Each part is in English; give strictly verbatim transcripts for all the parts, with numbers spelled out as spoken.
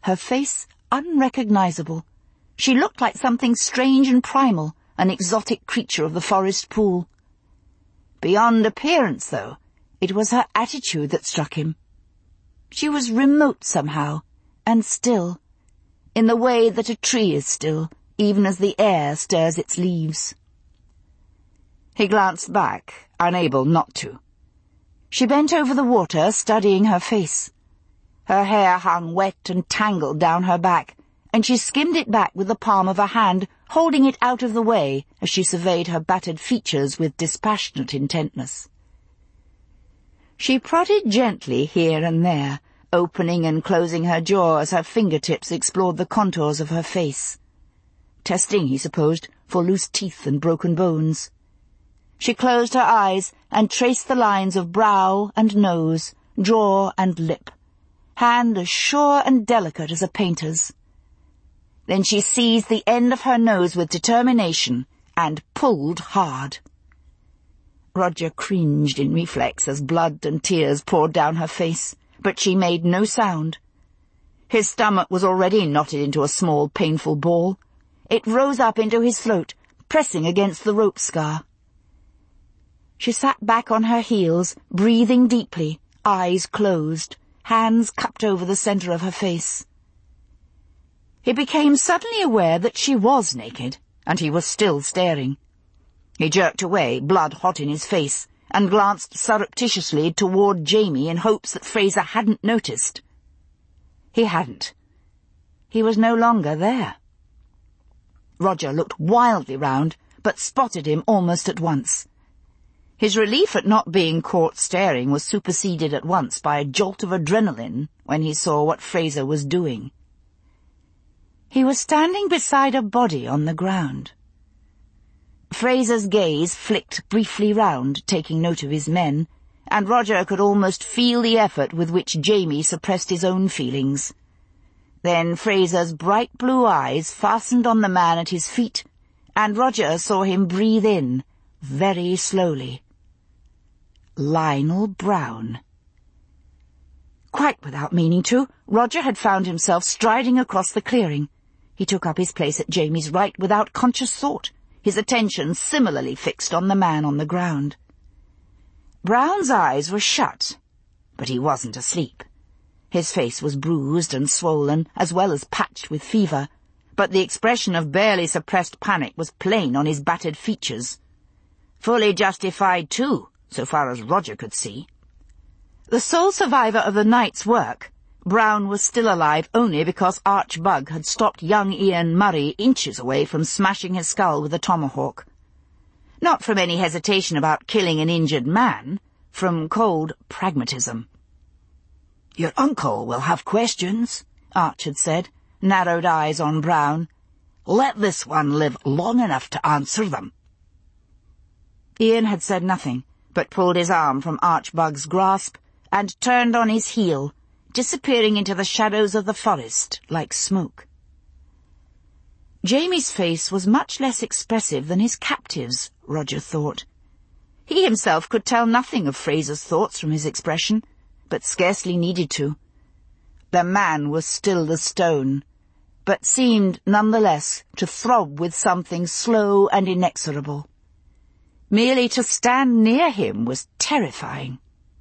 her face unrecognizable. She looked like something strange and primal, an exotic creature of the forest pool. Beyond appearance, though, it was her attitude that struck him. She was remote somehow, and still, in the way that a tree is still, even as the air stirs its leaves. He glanced back, unable not to. She bent over the water, studying her face. Her hair hung wet and tangled down her back, and she skimmed it back with the palm of her hand, holding it out of the way as she surveyed her battered features with dispassionate intentness. She prodded gently here and there, opening and closing her jaw as her fingertips explored the contours of her face. Testing, he supposed, for loose teeth and broken bones. She closed her eyes and traced the lines of brow and nose, jaw and lip, hand as sure and delicate as a painter's. Then she seized the end of her nose with determination and pulled hard. Roger cringed in reflex as blood and tears poured down her face, but she made no sound. His stomach was already knotted into a small, painful ball. It rose up into his throat, pressing against the rope scar. She sat back on her heels, breathing deeply, eyes closed, hands cupped over the center of her face. He became suddenly aware that she was naked, and he was still staring. He jerked away, blood hot in his face, and glanced surreptitiously toward Jamie in hopes that Fraser hadn't noticed. He hadn't. He was no longer there. Roger looked wildly round, but spotted him almost at once. His relief at not being caught staring was superseded at once by a jolt of adrenaline when he saw what Fraser was doing. He was standing beside a body on the ground. Fraser's gaze flicked briefly round, taking note of his men, and Roger could almost feel the effort with which Jamie suppressed his own feelings. Then Fraser's bright blue eyes fastened on the man at his feet, and Roger saw him breathe in, very slowly. Lionel Brown. Quite without meaning to, Roger had found himself striding across the clearing. He took up his place at Jamie's right without conscious thought, his attention similarly fixed on the man on the ground. Brown's eyes were shut, but he wasn't asleep. His face was bruised and swollen, as well as patched with fever, but the expression of barely suppressed panic was plain on his battered features. Fully justified, too, so far as Roger could see. The sole survivor of the night's work, Brown was still alive only because Arch Bug had stopped young Ian Murray inches away from smashing his skull with a tomahawk. Not from any hesitation about killing an injured man, from cold pragmatism. "Your uncle will have questions," Arch had said, narrowed eyes on Brown. "Let this one live long enough to answer them." Ian had said nothing, but pulled his arm from Arch Bug's grasp and turned on his heel, disappearing into the shadows of the forest like smoke. Jamie's face was much less expressive than his captive's, Roger thought. He himself could tell nothing of Fraser's thoughts from his expression, but scarcely needed to. The man was still as stone, but seemed nonetheless to throb with something slow and inexorable. Merely to stand near him was terrifying.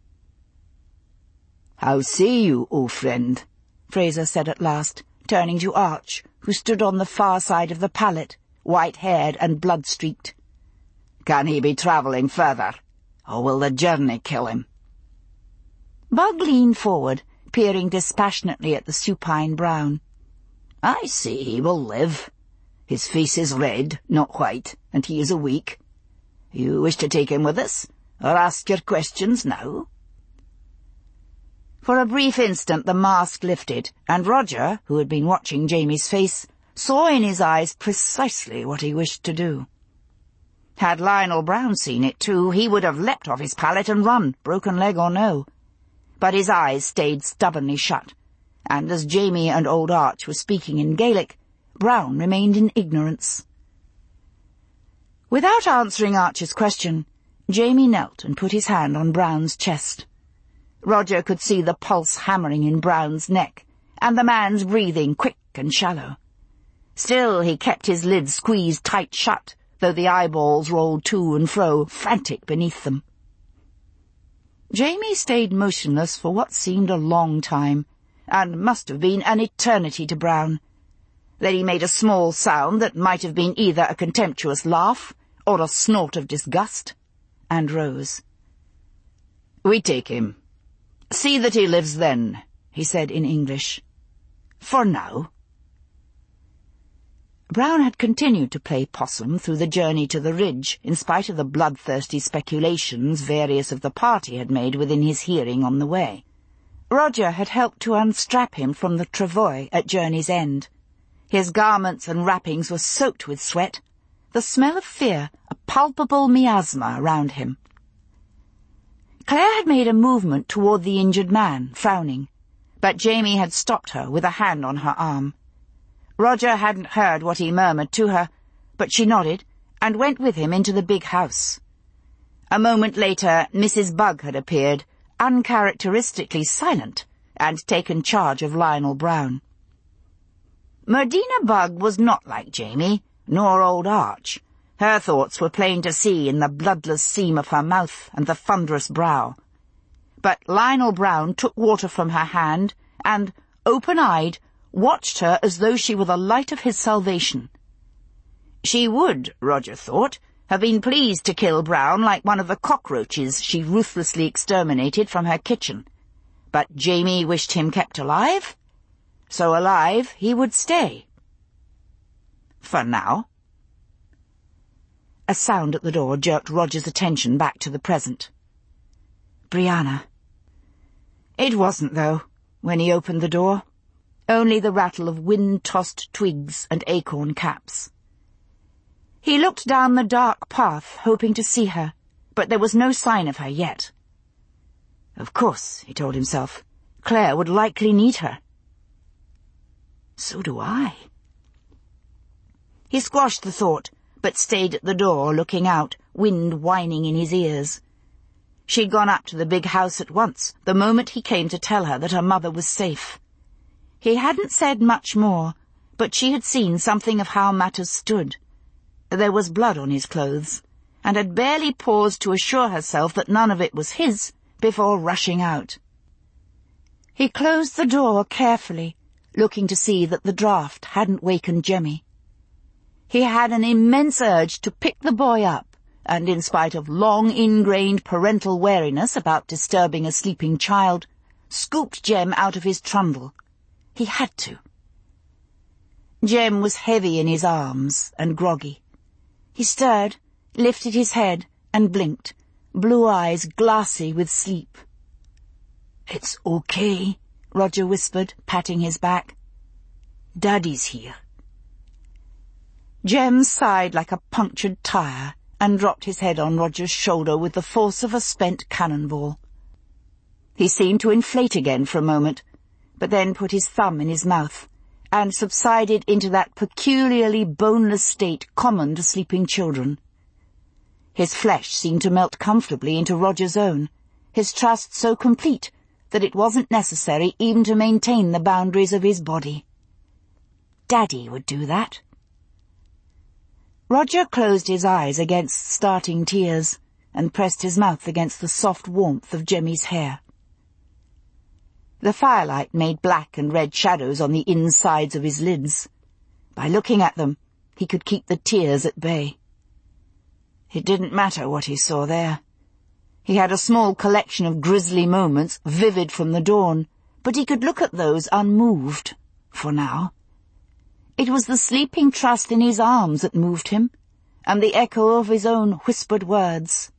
"How say you, old friend?" Fraser said at last, turning to Arch, who stood on the far side of the pallet, white-haired and blood-streaked. "Can he be travelling further, or will the journey kill him?" Bug leaned forward, peering dispassionately at the supine Brown. "I say he will live. His face is red, not white, and he is awake. You wish to take him with us, or ask your questions now?" For a brief instant the mask lifted, and Roger, who had been watching Jamie's face, saw in his eyes precisely what he wished to do. Had Lionel Brown seen it too, he would have leapt off his pallet and run, broken leg or no. But his eyes stayed stubbornly shut, and as Jamie and old Arch were speaking in Gaelic, Brown remained in ignorance. Without answering Arch's question, Jamie knelt and put his hand on Brown's chest. Roger could see the pulse hammering in Brown's neck, and the man's breathing quick and shallow. Still he kept his lids squeezed tight shut, though the eyeballs rolled to and fro, frantic beneath them. Jamie stayed motionless for what seemed a long time, and must have been an eternity to Brown. Then he made a small sound that might have been either a contemptuous laugh or a snort of disgust, and rose. "We take him. See that he lives then," he said in English. "For now." Brown had continued to play possum through the journey to the ridge, in spite of the bloodthirsty speculations various of the party had made within his hearing on the way. Roger had helped to unstrap him from the travois at journey's end. His garments and wrappings were soaked with sweat, the smell of fear a palpable miasma around him. Claire had made a movement toward the injured man, frowning, but Jamie had stopped her with a hand on her arm. Roger hadn't heard what he murmured to her, but she nodded and went with him into the big house. A moment later, Missus Bugg had appeared, uncharacteristically silent, and taken charge of Lionel Brown. Merdina Bugg was not like Jamie, nor old Arch. Her thoughts were plain to see in the bloodless seam of her mouth and the thunderous brow. But Lionel Brown took water from her hand and, open-eyed, watched her as though she were the light of his salvation. She would, Roger thought, have been pleased to kill Brown like one of the cockroaches she ruthlessly exterminated from her kitchen. But Jamie wished him kept alive, so alive he would stay. For now. A sound at the door jerked Roger's attention back to the present. Brianna. It wasn't, though, when he opened the door. Only the rattle of wind-tossed twigs and acorn caps. He looked down the dark path, hoping to see her, but there was no sign of her yet. Of course, he told himself, Claire would likely need her. So do I. He squashed the thought, but stayed at the door, looking out, wind whining in his ears. She'd gone up to the big house at once, the moment he came to tell her that her mother was safe. He hadn't said much more, but she had seen something of how matters stood. There was blood on his clothes, and had barely paused to assure herself that none of it was his before rushing out. He closed the door carefully, looking to see that the draught hadn't wakened Jemmy. He had an immense urge to pick the boy up, and in spite of long-ingrained parental wariness about disturbing a sleeping child, scooped Jem out of his trundle. He had to. Jem was heavy in his arms and groggy. He stirred, lifted his head, and blinked, blue eyes glassy with sleep. "It's okay," Roger whispered, patting his back. "Daddy's here." Jem sighed like a punctured tire and dropped his head on Roger's shoulder with the force of a spent cannonball. He seemed to inflate again for a moment, but then put his thumb in his mouth, and subsided into that peculiarly boneless state common to sleeping children. His flesh seemed to melt comfortably into Roger's own, his trust so complete that it wasn't necessary even to maintain the boundaries of his body. Daddy would do that. Roger closed his eyes against starting tears, and pressed his mouth against the soft warmth of Jemmy's hair. The firelight made black and red shadows on the insides of his lids. By looking at them, he could keep the tears at bay. It didn't matter what he saw there. He had a small collection of grisly moments, vivid from the dawn, but he could look at those unmoved, for now. It was the sleeping trust in his arms that moved him, and the echo of his own whispered words.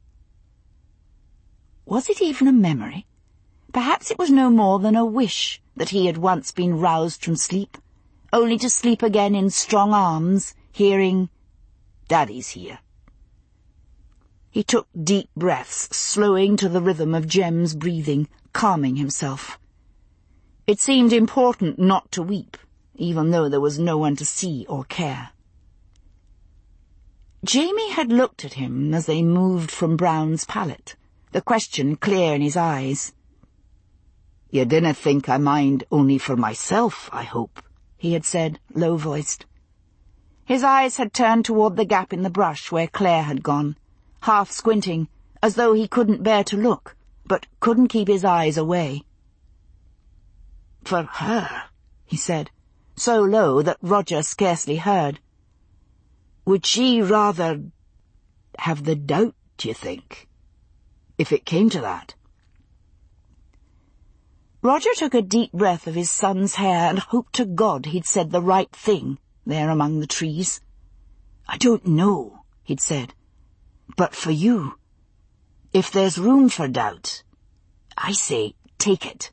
Was it even a memory? Perhaps it was no more than a wish that he had once been roused from sleep, only to sleep again in strong arms, hearing, "Daddy's here." He took deep breaths, slowing to the rhythm of Jem's breathing, calming himself. It seemed important not to weep, even though there was no one to see or care. Jamie had looked at him as they moved from Brown's pallet, the question clear in his eyes. "You dinna think I mind only for myself, I hope," he had said, low-voiced. His eyes had turned toward the gap in the brush where Claire had gone, half squinting, as though he couldn't bear to look, but couldn't keep his eyes away. "For her," he said, so low that Roger scarcely heard. "Would she rather have the doubt, d'you think, if it came to that?" Roger took a deep breath of his son's hair and hoped to God he'd said the right thing there among the trees. "I don't know," he'd said, "but for you, if there's room for doubt, I say take it."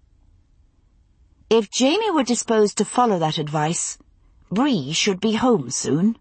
If Jamie were disposed to follow that advice, Bree should be home soon.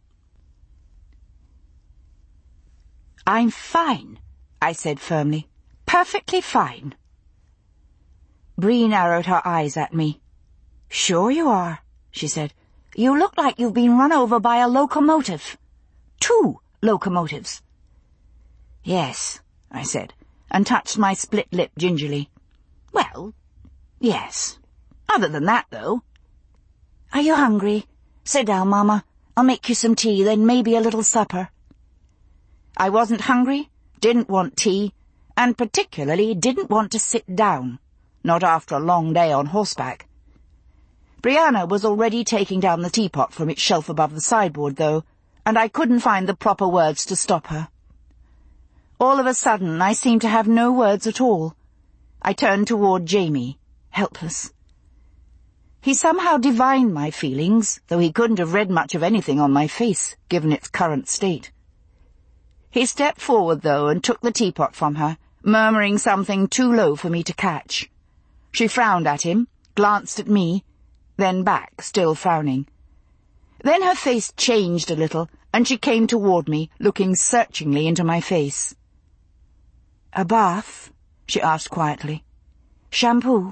"I'm fine," I said firmly. "Perfectly fine." Bree narrowed her eyes at me. "Sure you are," she said. "You look like you've been run over by a locomotive. Two locomotives." "Yes," I said, and touched my split lip gingerly. "Well, yes. Other than that, though." "Are you hungry? Sit down, Mama. I'll make you some tea, then maybe a little supper." I wasn't hungry, didn't want tea, and particularly didn't want to sit down, not after a long day on horseback. Brianna was already taking down the teapot from its shelf above the sideboard, though, and I couldn't find the proper words to stop her. All of a sudden, I seemed to have no words at all. I turned toward Jamie, helpless. He somehow divined my feelings, though he couldn't have read much of anything on my face, given its current state. He stepped forward, though, and took the teapot from her, murmuring something too low for me to catch. She frowned at him, glanced at me, then back, still frowning. Then her face changed a little, and she came toward me, looking searchingly into my face. "A bath?" she asked quietly. "Shampoo?"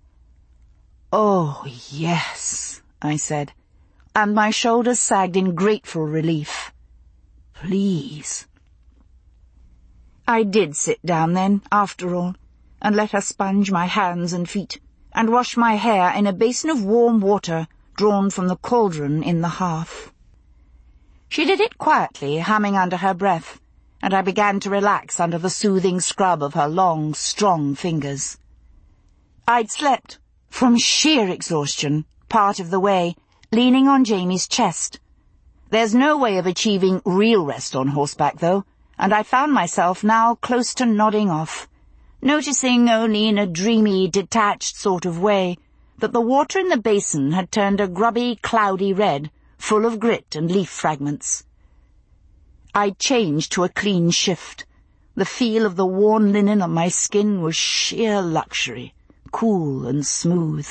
"Oh, yes," I said, and my shoulders sagged in grateful relief. "Please." I did sit down then, after all, and let her sponge my hands and feet, and wash my hair in a basin of warm water drawn from the cauldron in the hearth. She did it quietly, humming under her breath, and I began to relax under the soothing scrub of her long, strong fingers. I'd slept, from sheer exhaustion, part of the way, leaning on Jamie's chest. There's no way of achieving real rest on horseback, though, and I found myself now close to nodding off, noticing only in a dreamy, detached sort of way that the water in the basin had turned a grubby, cloudy red, full of grit and leaf fragments. I'd changed to a clean shift. The feel of the worn linen on my skin was sheer luxury, cool and smooth.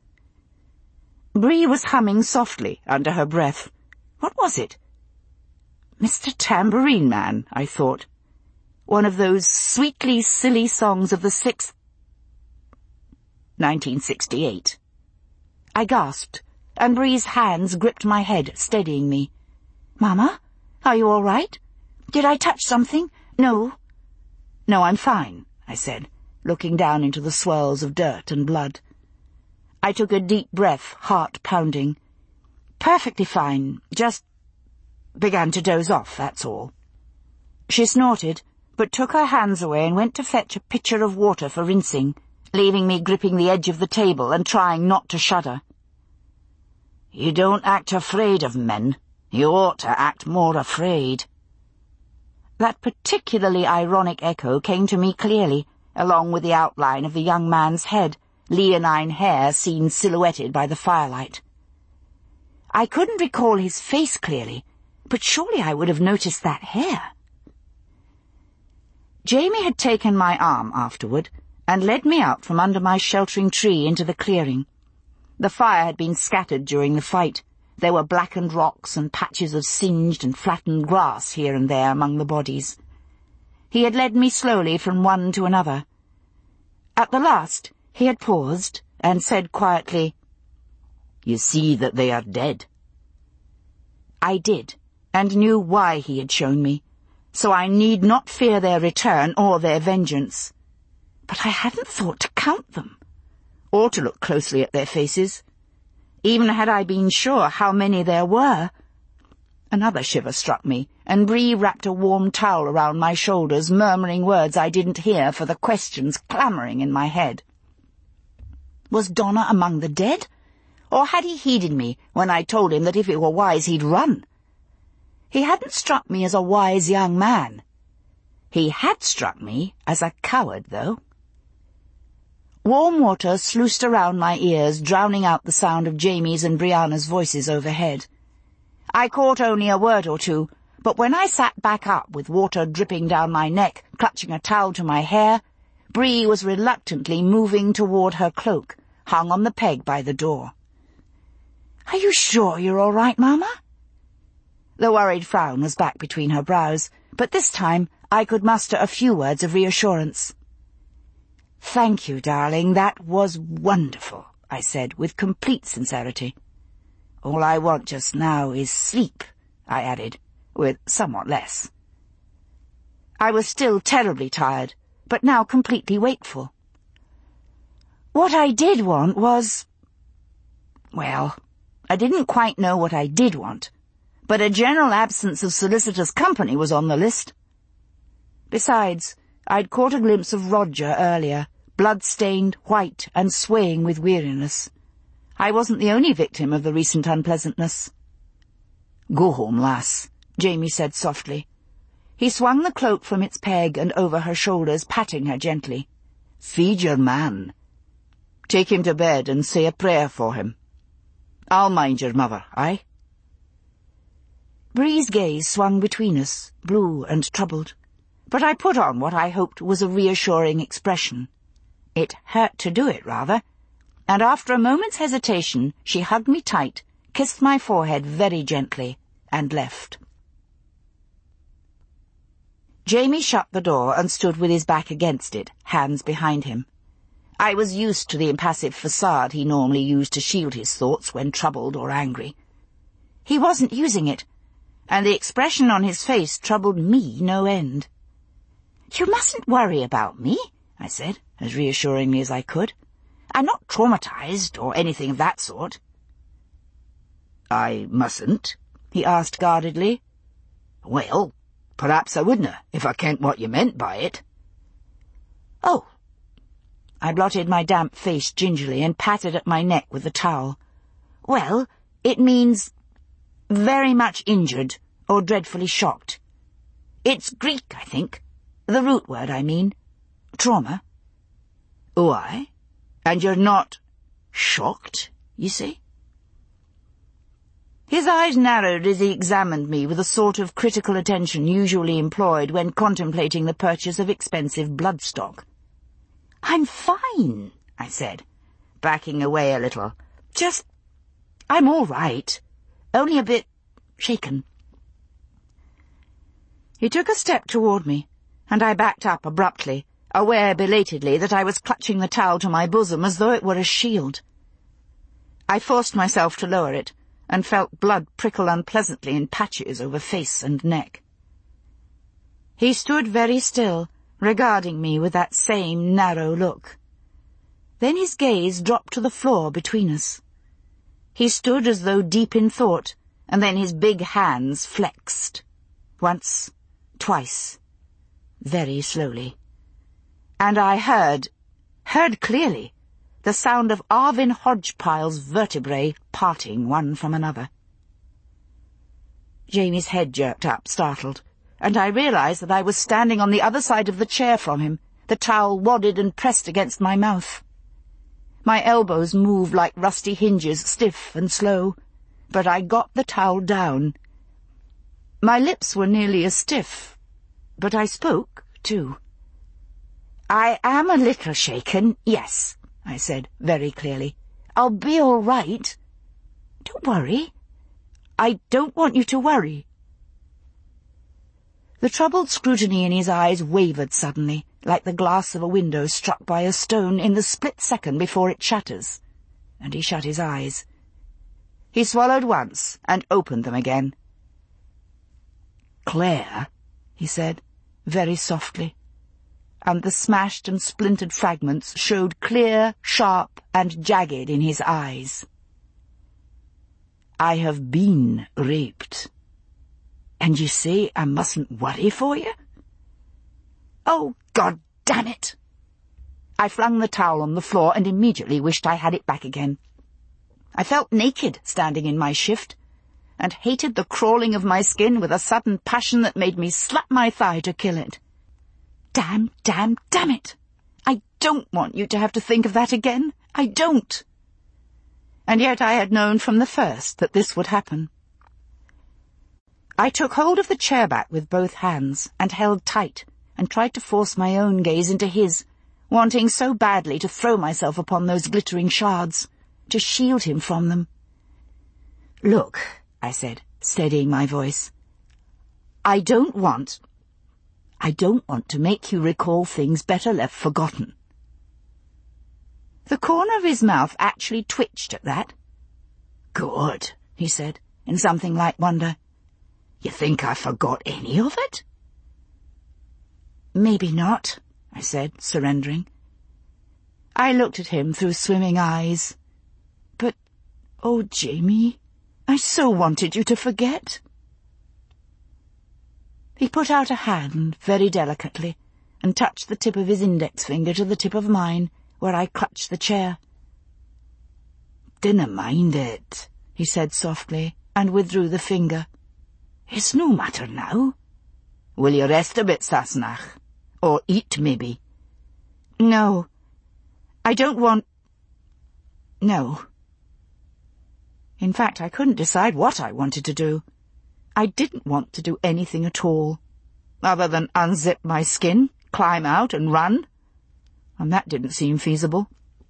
Bree was humming softly under her breath. What was it? Mister Tambourine Man, I thought. One of those sweetly silly songs of the sixth... nineteen sixty-eight. I gasped, and Bree's hands gripped my head, steadying me. "Mama, are you all right? Did I touch something? No." "No, I'm fine," I said, looking down into the swirls of dirt and blood. I took a deep breath, heart pounding. "Perfectly fine, just began to doze off, that's all." She snorted, but took her hands away and went to fetch a pitcher of water for rinsing, leaving me gripping the edge of the table and trying not to shudder. "You don't act afraid of men. You ought to act more afraid." That particularly ironic echo came to me clearly, along with the outline of the young man's head, leonine hair seen silhouetted by the firelight. I couldn't recall his face clearly, but surely I would have noticed that hair. Jamie had taken my arm afterward and led me out from under my sheltering tree into the clearing. The fire had been scattered during the fight. There were blackened rocks and patches of singed and flattened grass here and there among the bodies. He had led me slowly from one to another. At the last, he had paused and said quietly, "You see that they are dead." I did, and knew why he had shown me, so I need not fear their return or their vengeance. But I hadn't thought to count them. or to look closely at their faces, even had I been sure how many there were. Another shiver struck me, and Bree wrapped a warm towel around my shoulders, murmuring words I didn't hear for the questions clamouring in my head. Was Donner among the dead? Or had he heeded me when I told him that if it were wise he'd run? He hadn't struck me as a wise young man. He had struck me as a coward, though. Warm water sluiced around my ears, drowning out the sound of Jamie's and Brianna's voices overhead. I caught only a word or two, but when I sat back up with water dripping down my neck, clutching a towel to my hair, Bree was reluctantly moving toward her cloak, hung on the peg by the door. "Are you sure you're all right, Mama?" The worried frown was back between her brows, but this time I could muster a few words of reassurance. "Thank you, darling, that was wonderful," I said with complete sincerity. "All I want just now is sleep," I added, with somewhat less. I was still terribly tired, but now completely wakeful. What I did want was... well, I didn't quite know what I did want, but a general absence of solicitors' company was on the list. Besides, I'd caught a glimpse of Roger earlier, blood-stained, white, and swaying with weariness. I wasn't the only victim of the recent unpleasantness. "Go home, lass," Jamie said softly. He swung the cloak from its peg and over her shoulders, patting her gently. "Feed your man. Take him to bed and say a prayer for him. I'll mind your mother, aye?" Bree's gaze swung between us, blue and troubled, but I put on what I hoped was a reassuring expression. It hurt to do it, rather, and after a moment's hesitation she hugged me tight, kissed my forehead very gently, and left. Jamie shut the door and stood with his back against it, hands behind him. I was used to the impassive facade he normally used to shield his thoughts when troubled or angry. He wasn't using it, and the expression on his face troubled me no end. "You mustn't worry about me," I said, as reassuringly as I could. "I'm not traumatized or anything of that sort." "I mustn't?" he asked guardedly. "Well, perhaps I wouldna, if I kent what you meant by it." "Oh." I blotted my damp face gingerly and patted at my neck with the towel. "Well, it means very much injured or dreadfully shocked. It's Greek, I think. The root word, I mean. Trauma." "Oh, aye? And you're not shocked, you see?" His eyes narrowed as he examined me with the sort of critical attention usually employed when contemplating the purchase of expensive bloodstock. "I'm fine," I said, backing away a little. "Just... I'm all right. Only a bit... shaken." He took a step toward me, and I backed up abruptly, aware belatedly that I was clutching the towel to my bosom as though it were a shield. I forced myself to lower it, and felt blood prickle unpleasantly in patches over face and neck. He stood very still, regarding me with that same narrow look. Then his gaze dropped to the floor between us. He stood as though deep in thought, and then his big hands flexed. Once, twice, very slowly. And I heard, heard clearly, the sound of Arvin Hodgpile's vertebrae parting one from another. Jamie's head jerked up, startled, and I realized that I was standing on the other side of the chair from him, the towel wadded and pressed against my mouth. My elbows moved like rusty hinges, stiff and slow, but I got the towel down. My lips were nearly as stiff, but I spoke, too. "I am a little shaken, yes," I said very clearly. "I'll be all right. Don't worry. I don't want you to worry." The troubled scrutiny in his eyes wavered suddenly, like the glass of a window struck by a stone in the split second before it shatters, and he shut his eyes. He swallowed once and opened them again. "Claire," he said, very softly, and the smashed and splintered fragments showed clear, sharp, and jagged in his eyes. "I have been raped. And you say I mustn't worry for you?" "Oh, God damn it!" I flung the towel on the floor and immediately wished I had it back again. I felt naked standing in my shift, and hated the crawling of my skin with a sudden passion that made me slap my thigh to kill it. Damn, damn, damn it! I don't want you to have to think of that again. I don't. And yet I had known from the first that this would happen. I took hold of the chair back with both hands and held tight and tried to force my own gaze into his, wanting so badly to throw myself upon those glittering shards, to shield him from them. "Look," I said, steadying my voice, I don't want... I don't want to make you recall things better left forgotten." The corner of his mouth actually twitched at that. "Good," he said, in something like wonder. "You think I forgot any of it?" "Maybe not," I said, surrendering. I looked at him through swimming eyes. "But, oh, Jamie, I so wanted you to forget." He put out a hand, very delicately, and touched the tip of his index finger to the tip of mine, where I clutched the chair. "Dinna mind it," he said softly, and withdrew the finger. "It's no matter now. Will you rest a bit, Sassenach? Or eat, maybe?" "No. I don't want... No." In fact, I couldn't decide what I wanted to do. I didn't want to do anything at all, other than unzip my skin, climb out and run, and that didn't seem feasible.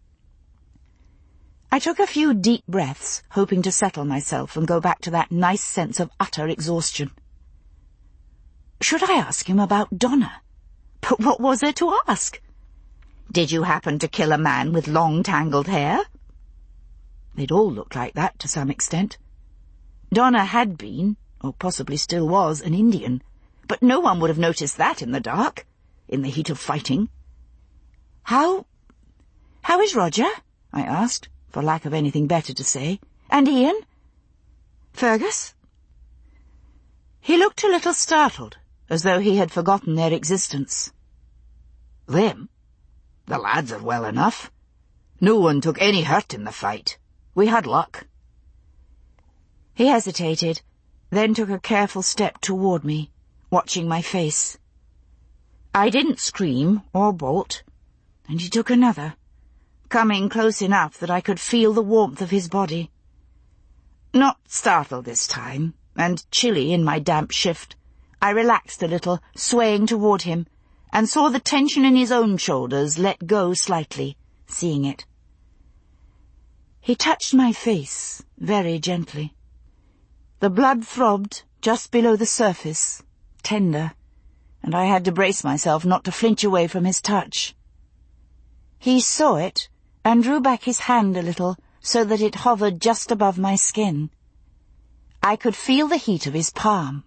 I took a few deep breaths, hoping to settle myself and go back to that nice sense of utter exhaustion. Should I ask him about Donna? But what was there to ask? Did you happen to kill a man with long tangled hair? They'd all looked like that to some extent. Donna had been, or possibly still was, an Indian, but no one would have noticed that in the dark, in the heat of fighting. How... how is Roger? I asked, for lack of anything better to say. And Ian? Fergus? He looked a little startled, as though he had forgotten their existence. Them? The lads are well enough. No one took any hurt in the fight. We had luck. He hesitated, then took a careful step toward me, watching my face. I didn't scream or bolt, and he took another, coming close enough that I could feel the warmth of his body. Not startled this time, and chilly in my damp shift, I relaxed a little, swaying toward him, and saw the tension in his own shoulders let go slightly, seeing it. He touched my face very gently. The blood throbbed just below the surface, tender, and I had to brace myself not to flinch away from his touch. He saw it and drew back his hand a little so that it hovered just above my skin. I could feel the heat of his palm.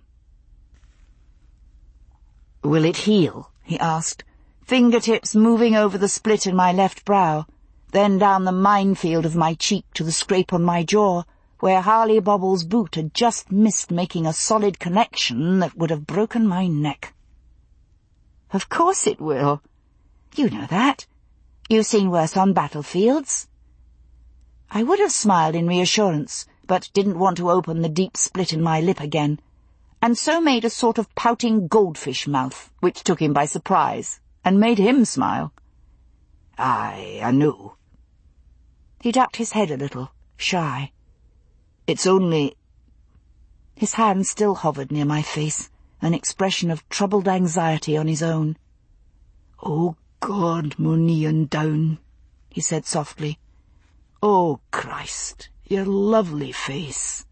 "Will it heal?" he asked, fingertips moving over the split in my left brow, then down the minefield of my cheek to the scrape on my jaw, where Harley Bobble's boot had just missed making a solid connection that would have broken my neck. "Of course it will. You know that. You've seen worse on battlefields." I would have smiled in reassurance, but didn't want to open the deep split in my lip again, and so made a sort of pouting goldfish mouth, which took him by surprise, and made him smile. "Aye, I know." He ducked his head a little, shy. "It's only—" His hand still hovered near my face, an expression of troubled anxiety on his own. "Oh, God, Munnian down," he said softly. "Oh, Christ, your lovely face."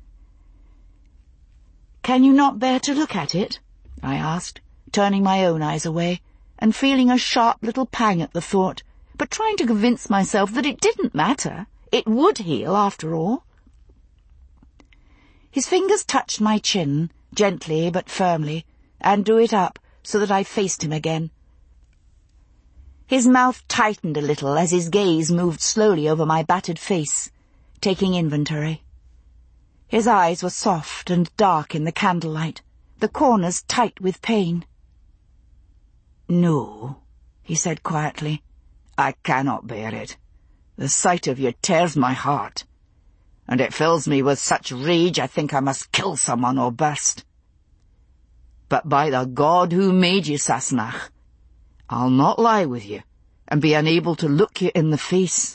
"Can you not bear to look at it?" I asked, turning my own eyes away, and feeling a sharp little pang at the thought, but trying to convince myself that it didn't matter. It would heal, after all. His fingers touched my chin, gently but firmly, and drew it up so that I faced him again. His mouth tightened a little as his gaze moved slowly over my battered face, taking inventory. His eyes were soft and dark in the candlelight, the corners tight with pain. "No," he said quietly, "I cannot bear it. The sight of you tears my heart, and it fills me with such rage I think I must kill someone or burst. But by the God who made you, Sassenach, I'll not lie with you and be unable to look you in the face."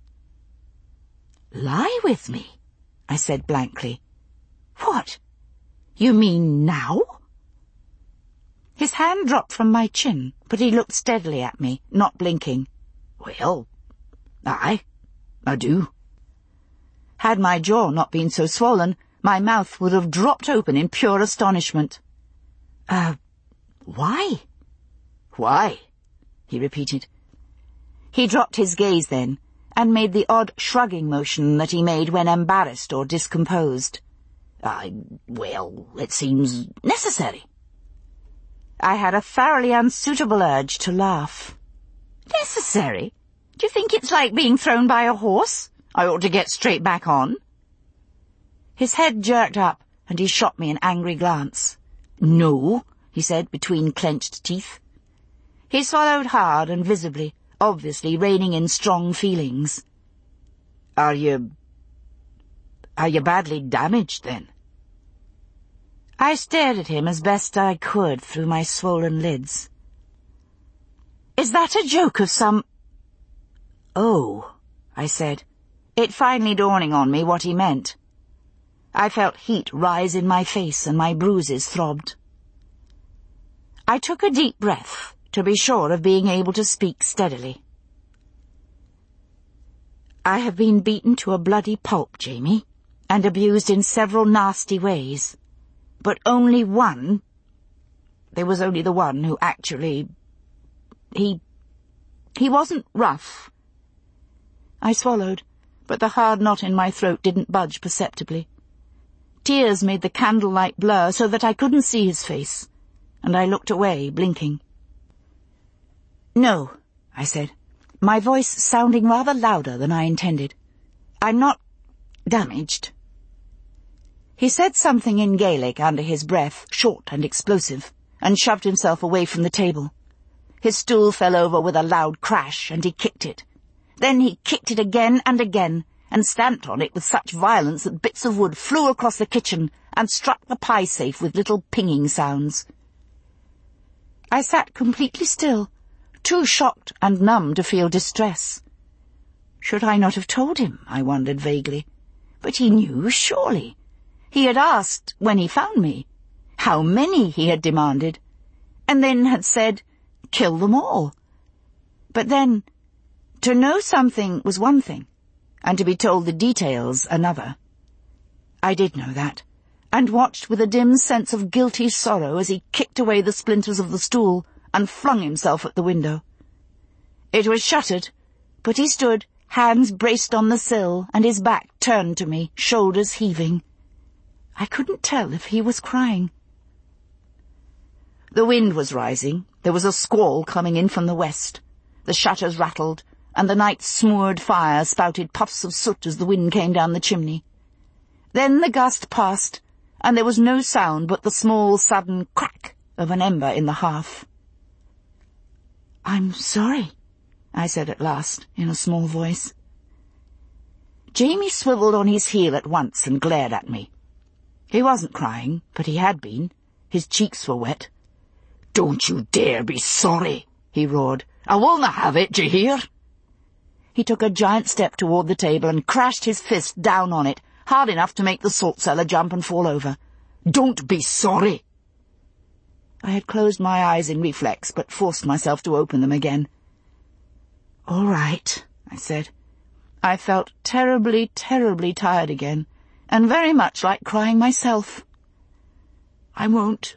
"Lie with me?" I said blankly. "What? You mean now?" His hand dropped from my chin, but he looked steadily at me, not blinking. "Well, aye, I do." Had my jaw not been so swollen, my mouth would have dropped open in pure astonishment. Uh, why? "Why?" he repeated. He dropped his gaze then, and made the odd shrugging motion that he made when embarrassed or discomposed. I, well, it seems necessary." I had a thoroughly unsuitable urge to laugh. "Necessary? Do you think it's like being thrown by a horse? I ought to get straight back on." His head jerked up, and he shot me an angry glance. "No," he said between clenched teeth. He swallowed hard and visibly, obviously reining in strong feelings. Are you... are you badly damaged, then?" I stared at him as best I could through my swollen lids. "Is that a joke of some—" "Oh," I said, it finally dawning on me what he meant. I felt heat rise in my face and my bruises throbbed. I took a deep breath to be sure of being able to speak steadily. "I have been beaten to a bloody pulp, Jamie, and abused in several nasty ways. But only one... there was only the one who actually... He... he wasn't rough." I swallowed, but the hard knot in my throat didn't budge perceptibly. Tears made the candlelight blur so that I couldn't see his face, and I looked away, blinking. "No," I said, my voice sounding rather louder than I intended. "I'm not... damaged." He said something in Gaelic under his breath, short and explosive, and shoved himself away from the table. His stool fell over with a loud crash, and he kicked it. Then he kicked it again and again, and stamped on it with such violence that bits of wood flew across the kitchen and struck the pie safe with little pinging sounds. I sat completely still, too shocked and numb to feel distress. Should I not have told him, I wondered vaguely. But he knew, surely. He had asked, when he found me, how many he had demanded, and then had said, kill them all. But then, to know something was one thing, and to be told the details another. I did know that, and watched with a dim sense of guilty sorrow as he kicked away the splinters of the stool and flung himself at the window. It was shuttered, but he stood, hands braced on the sill, and his back turned to me, shoulders heaving. I couldn't tell if he was crying. The wind was rising. There was a squall coming in from the west. The shutters rattled, and the night's smeared fire spouted puffs of soot as the wind came down the chimney. Then the gust passed, and there was no sound but the small, sudden crack of an ember in the hearth. "I'm sorry," I said at last, in a small voice. Jamie swiveled on his heel at once and glared at me. He wasn't crying, but he had been. His cheeks were wet. "Don't you dare be sorry," he roared. "I willna have it, d'ye hear?" He took a giant step toward the table and crashed his fist down on it, hard enough to make the salt cellar jump and fall over. "Don't be sorry." I had closed my eyes in reflex, but forced myself to open them again. "All right," I said. I felt terribly, terribly tired again, and very much like crying myself. "I won't."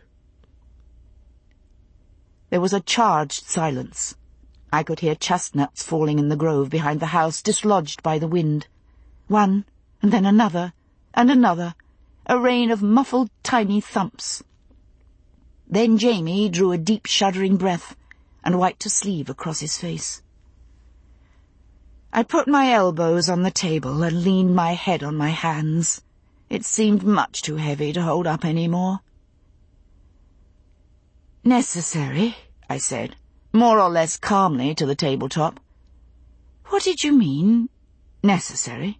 There was a charged silence. I could hear chestnuts falling in the grove behind the house, dislodged by the wind. One, and then another, and another, a rain of muffled tiny thumps. Then Jamie drew a deep shuddering breath, and wiped a sleeve across his face. I put my elbows on the table and leaned my head on my hands. It seemed much too heavy to hold up any more. "Necessary," I said, more or less calmly, to the tabletop. "What did you mean, necessary?"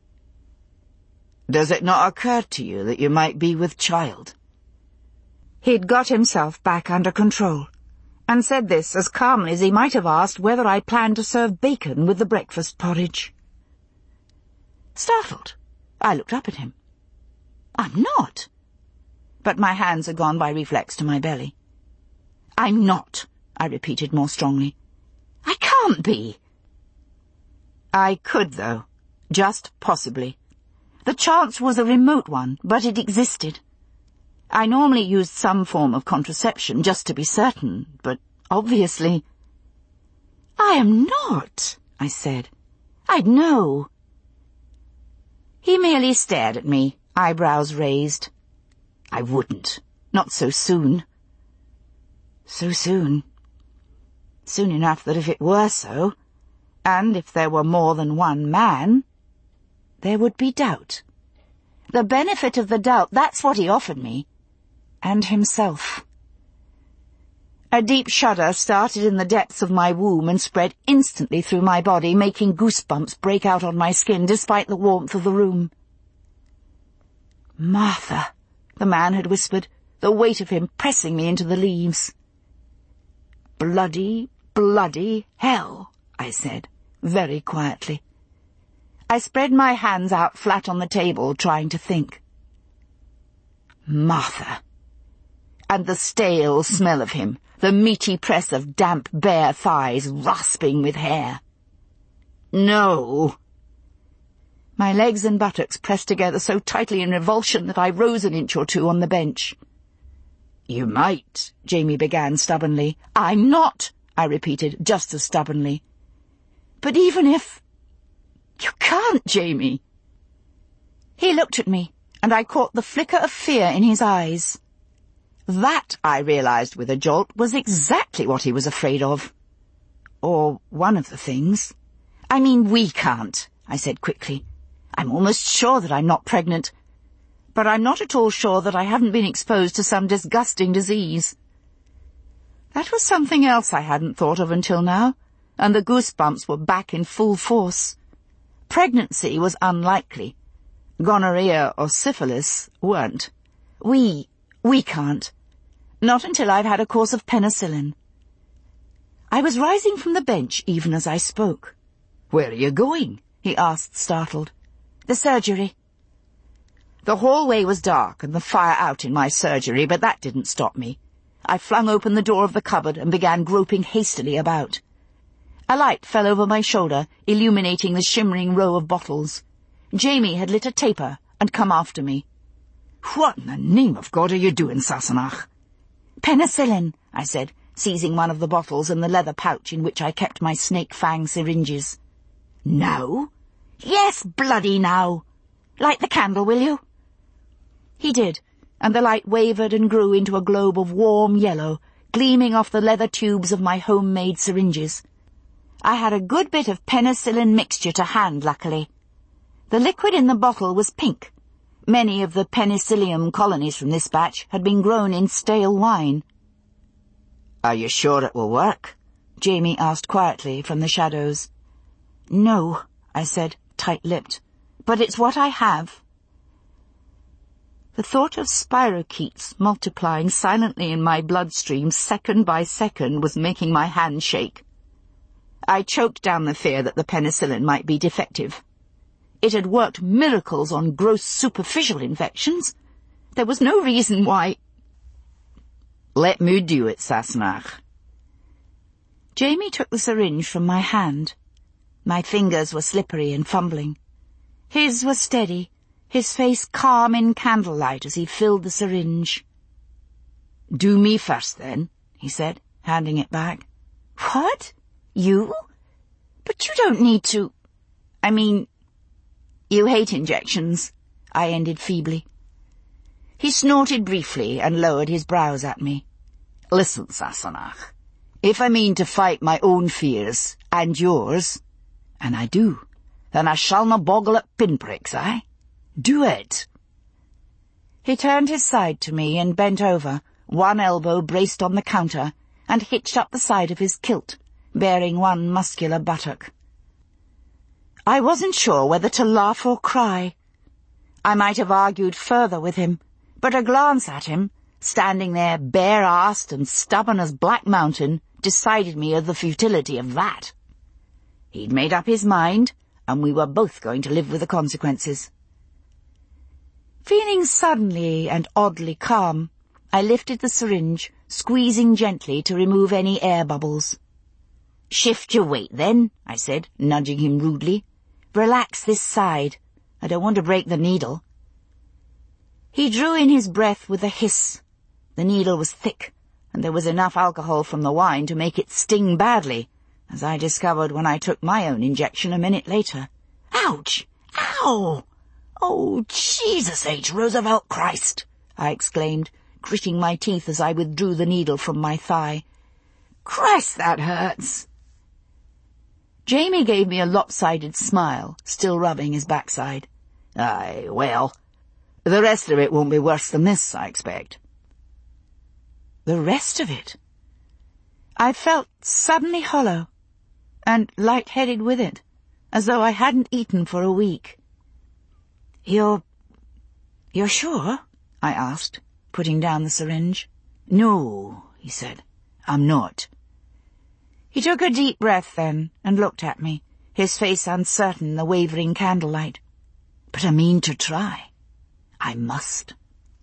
"Does it not occur to you that you might be with child?" He'd got himself back under control, and said this as calmly as he might have asked whether I planned to serve bacon with the breakfast porridge. Startled, I looked up at him. "I'm not." But my hands had gone by reflex to my belly. "I'm not," I repeated more strongly. "I can't be." I could, though. Just possibly. The chance was a remote one, but it existed. I normally used some form of contraception just to be certain, but obviously... "I am not," I said. "I'd know." He merely stared at me, eyebrows raised. "I wouldn't. Not so soon." So soon. Soon enough that if it were so, and if there were more than one man, there would be doubt. The benefit of the doubt, that's what he offered me. And himself. A deep shudder started in the depths of my womb and spread instantly through my body, making goosebumps break out on my skin despite the warmth of the room. "Martha," the man had whispered, the weight of him pressing me into the leaves. "Bloody, bloody hell," I said, very quietly. I spread my hands out flat on the table, trying to think. Martha. And the stale smell of him, the meaty press of damp, bare thighs rasping with hair. No. My legs and buttocks pressed together so tightly in revulsion that I rose an inch or two on the bench. "You might," Jamie began stubbornly. "I'm not," I repeated, just as stubbornly. "But even if—" "You can't, Jamie." He looked at me, and I caught the flicker of fear in his eyes. That, I realized with a jolt, was exactly what he was afraid of. Or one of the things. "I mean, we can't," I said quickly. "I'm almost sure that I'm not pregnant. But I'm not at all sure that I haven't been exposed to some disgusting disease." That was something else I hadn't thought of until now, and the goosebumps were back in full force. Pregnancy was unlikely. Gonorrhea or syphilis weren't. We, we can't. Not until I've had a course of penicillin. I was rising from the bench even as I spoke. "Where are you going?" he asked, startled. "The surgery." The hallway was dark and the fire out in my surgery, but that didn't stop me. I flung open the door of the cupboard and began groping hastily about. A light fell over my shoulder, illuminating the shimmering row of bottles. Jamie had lit a taper and come after me. "What in the name of God are you doing, Sassenach?" "Penicillin," I said, seizing one of the bottles and the leather pouch in which I kept my snake-fang syringes. "Now?" "Yes, bloody now. Light the candle, will you?" He did, and the light wavered and grew into a globe of warm yellow, gleaming off the leather tubes of my homemade syringes. I had a good bit of penicillin mixture to hand, luckily. The liquid in the bottle was pink. Many of the penicillium colonies from this batch had been grown in stale wine. "Are you sure it will work?" Jamie asked quietly from the shadows. "No," I said, tight-lipped, "but it's what I have." The thought of spirochetes multiplying silently in my bloodstream second by second was making my hand shake. I choked down the fear that the penicillin might be defective. It had worked miracles on gross superficial infections. There was no reason why... "Let me do it, Sassenach." Jamie took the syringe from my hand. My fingers were slippery and fumbling. His was steady, his face calm in candlelight as he filled the syringe. "Do me first, then," he said, handing it back. "What? You? But you don't need to... I mean... You hate injections," I ended feebly. He snorted briefly and lowered his brows at me. "Listen, Sassenach. If I mean to fight my own fears, and yours, and I do, then I shall not boggle at pinpricks, eh? Do it." He turned his side to me and bent over, one elbow braced on the counter, and hitched up the side of his kilt, bearing one muscular buttock. I wasn't sure whether to laugh or cry. I might have argued further with him, but a glance at him, standing there bare-assed and stubborn as Black Mountain, decided me of the futility of that. He'd made up his mind, and we were both going to live with the consequences. Feeling suddenly and oddly calm, I lifted the syringe, squeezing gently to remove any air bubbles. "Shift your weight, then," I said, nudging him rudely. "Relax this side. I don't want to break the needle." He drew in his breath with a hiss. The needle was thick, and there was enough alcohol from the wine to make it sting badly, as I discovered when I took my own injection a minute later. "Ouch! Ow! Oh, Jesus H. Roosevelt Christ!" I exclaimed, gritting my teeth as I withdrew the needle from my thigh. "Christ, that hurts!" Jamie gave me a lopsided smile, still rubbing his backside. "Aye, well, the rest of it won't be worse than this, I expect." The rest of it? I felt suddenly hollow, and light-headed with it, as though I hadn't eaten for a week. You're... you're sure?" I asked, putting down the syringe. "No," he said, "I'm not." He took a deep breath then, and looked at me, his face uncertain in the wavering candlelight. "But I mean to try. I must."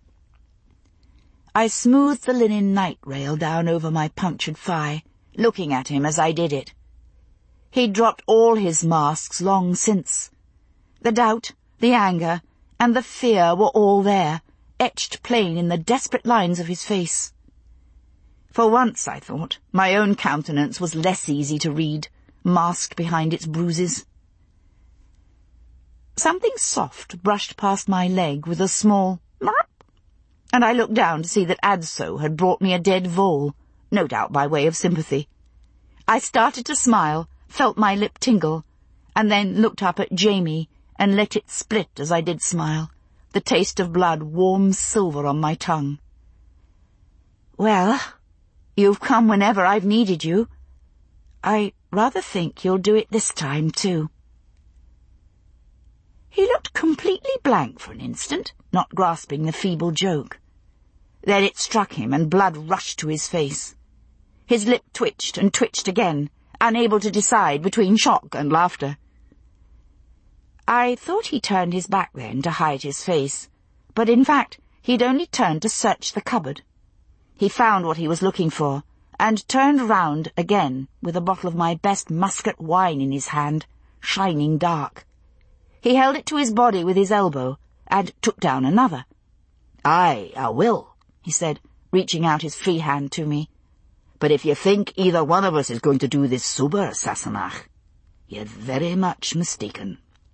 I smoothed the linen night rail down over my punctured thigh, looking at him as I did it. He'd dropped all his masks long since. The doubt, the anger, and the fear were all there, etched plain in the desperate lines of his face. For once, I thought, my own countenance was less easy to read, masked behind its bruises. Something soft brushed past my leg with a small "murp," and I looked down to see that Adso had brought me a dead vole, no doubt by way of sympathy. I started to smile, felt my lip tingle, and then looked up at Jamie and let it split as I did smile, the taste of blood warm silver on my tongue. "Well, you've come whenever I've needed you. I rather think you'll do it this time, too." He looked completely blank for an instant, not grasping the feeble joke. Then it struck him, and blood rushed to his face. His lip twitched and twitched again, unable to decide between shock and laughter. I thought he turned his back then to hide his face, but in fact he'd only turned to search the cupboard. He found what he was looking for, and turned round again with a bottle of my best Muscat wine in his hand, shining dark. He held it to his body with his elbow, and took down another. "Aye, I will," he said, reaching out his free hand to me. "But if you think either one of us is going to do this sober, Sassenach, you're very much mistaken."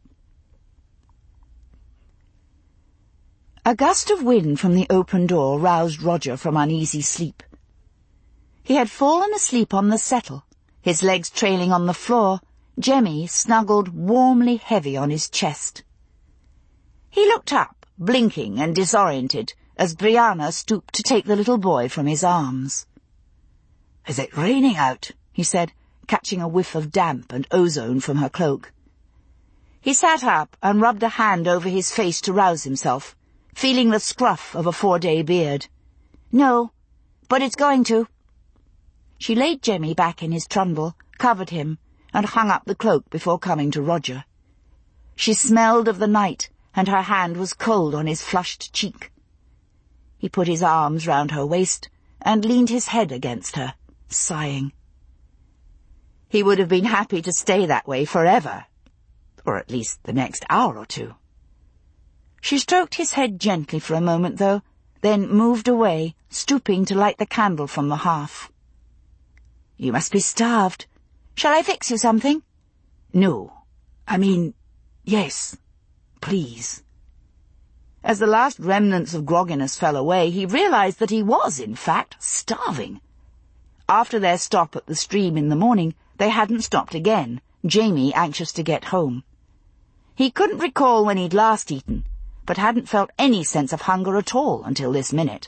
A gust of wind from the open door roused Roger from uneasy sleep. He had fallen asleep on the settle, his legs trailing on the floor, Jemmy snuggled warmly heavy on his chest. He looked up, blinking and disoriented, as Brianna stooped to take the little boy from his arms. "Is it raining out?" he said, catching a whiff of damp and ozone from her cloak. He sat up and rubbed a hand over his face to rouse himself, feeling the scruff of a four-day beard. "No, but it's going to." She laid Jemmy back in his trundle, covered him, and hung up the cloak before coming to Roger. She smelled of the night, and her hand was cold on his flushed cheek. He put his arms round her waist and leaned his head against her, sighing. He would have been happy to stay that way forever, or at least the next hour or two. She stroked his head gently for a moment, though, then moved away, stooping to light the candle from the hearth. "You must be starved. Shall I fix you something?" "No. I mean, yes. Please." As the last remnants of grogginess fell away, he realized that he was, in fact, starving. After their stop at the stream in the morning, they hadn't stopped again, Jamie anxious to get home. He couldn't recall when he'd last eaten, but hadn't felt any sense of hunger at all until this minute.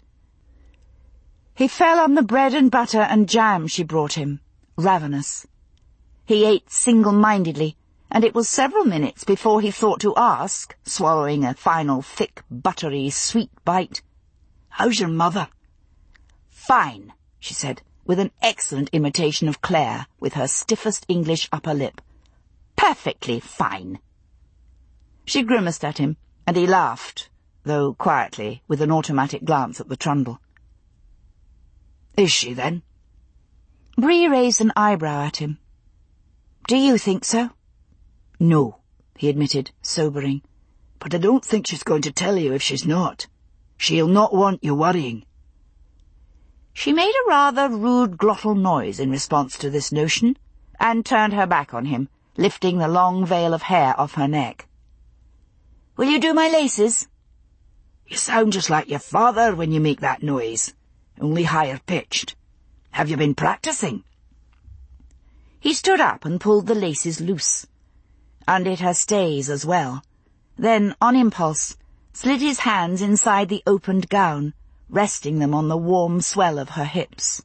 He fell on the bread and butter and jam she brought him, ravenous. He ate single-mindedly, and it was several minutes before he thought to ask, swallowing a final thick, buttery, sweet bite, "How's your mother?" "Fine," she said, with an excellent imitation of Claire, with her stiffest English upper lip. "Perfectly fine." She grimaced at him, and he laughed, though quietly, with an automatic glance at the trundle. "Is she, then?" Bree raised an eyebrow at him. "Do you think so?" "No," he admitted, sobering. "But I don't think she's going to tell you if she's not. She'll not want you worrying." She made a rather rude glottal noise in response to this notion, and turned her back on him, lifting the long veil of hair off her neck. "Will you do my laces?" "You sound just like your father when you make that noise, only higher pitched. Have you been practicing?" He stood up and pulled the laces loose. Undid her stays as well. Then, on impulse, slid his hands inside the opened gown, resting them on the warm swell of her hips.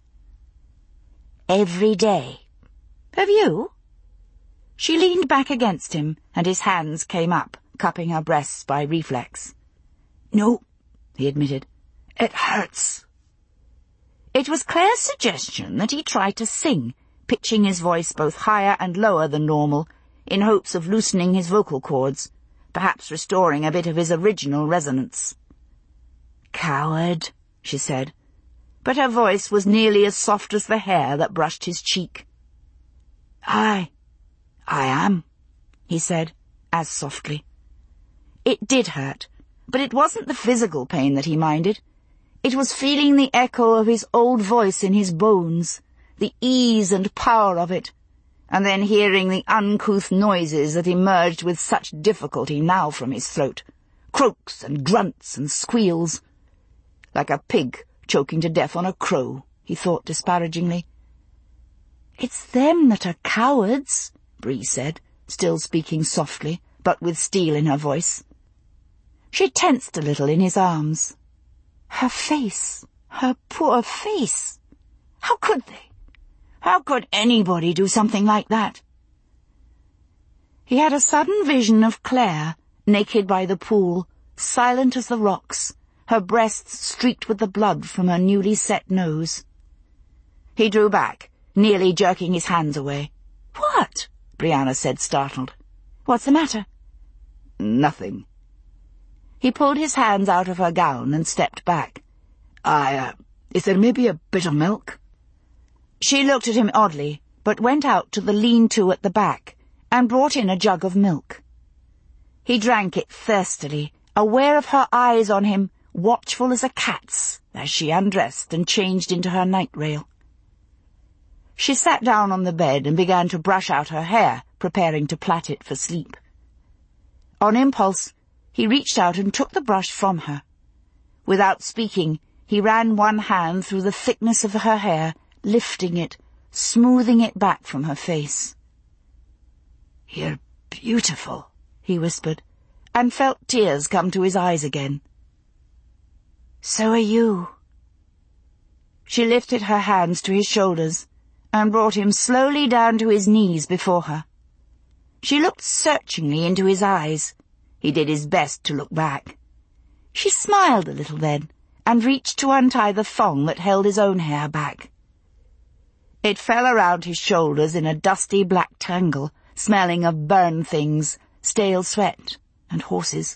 "Every day." "Have you?" She leaned back against him, and his hands came up, cupping her breasts by reflex. "No," he admitted. "It hurts." It was Claire's suggestion that he try to sing, pitching his voice both higher and lower than normal, in hopes of loosening his vocal cords, perhaps restoring a bit of his original resonance. "Coward," she said, but her voice was nearly as soft as the hair that brushed his cheek. "Aye, I am," he said, as softly. It did hurt, but it wasn't the physical pain that he minded. It was feeling the echo of his old voice in his bones, the ease and power of it, and then hearing the uncouth noises that emerged with such difficulty now from his throat, croaks and grunts and squeals. Like a pig choking to death on a crow, he thought disparagingly. "It's them that are cowards," Bree said, still speaking softly, but with steel in her voice. She tensed a little in his arms. Her face, her poor face. How could they? How could anybody do something like that? He had a sudden vision of Claire, naked by the pool, silent as the rocks, her breasts streaked with the blood from her newly set nose. He drew back, nearly jerking his hands away. "What?" Brianna said, startled. "What's the matter?" "Nothing." He pulled his hands out of her gown and stepped back. I, uh, is there maybe a bit of milk?" She looked at him oddly, but went out to the lean-to at the back and brought in a jug of milk. He drank it thirstily, aware of her eyes on him, watchful as a cat's, as she undressed and changed into her night-rail. She sat down on the bed and began to brush out her hair, preparing to plait it for sleep. On impulse, he reached out and took the brush from her. Without speaking, he ran one hand through the thickness of her hair, lifting it, smoothing it back from her face. "You're beautiful," he whispered, and felt tears come to his eyes again. "So are you." She lifted her hands to his shoulders and brought him slowly down to his knees before her. She looked searchingly into his eyes. He did his best to look back. She smiled a little then, and reached to untie the thong that held his own hair back. It fell around his shoulders in a dusty black tangle, smelling of burned things, stale sweat, and horses.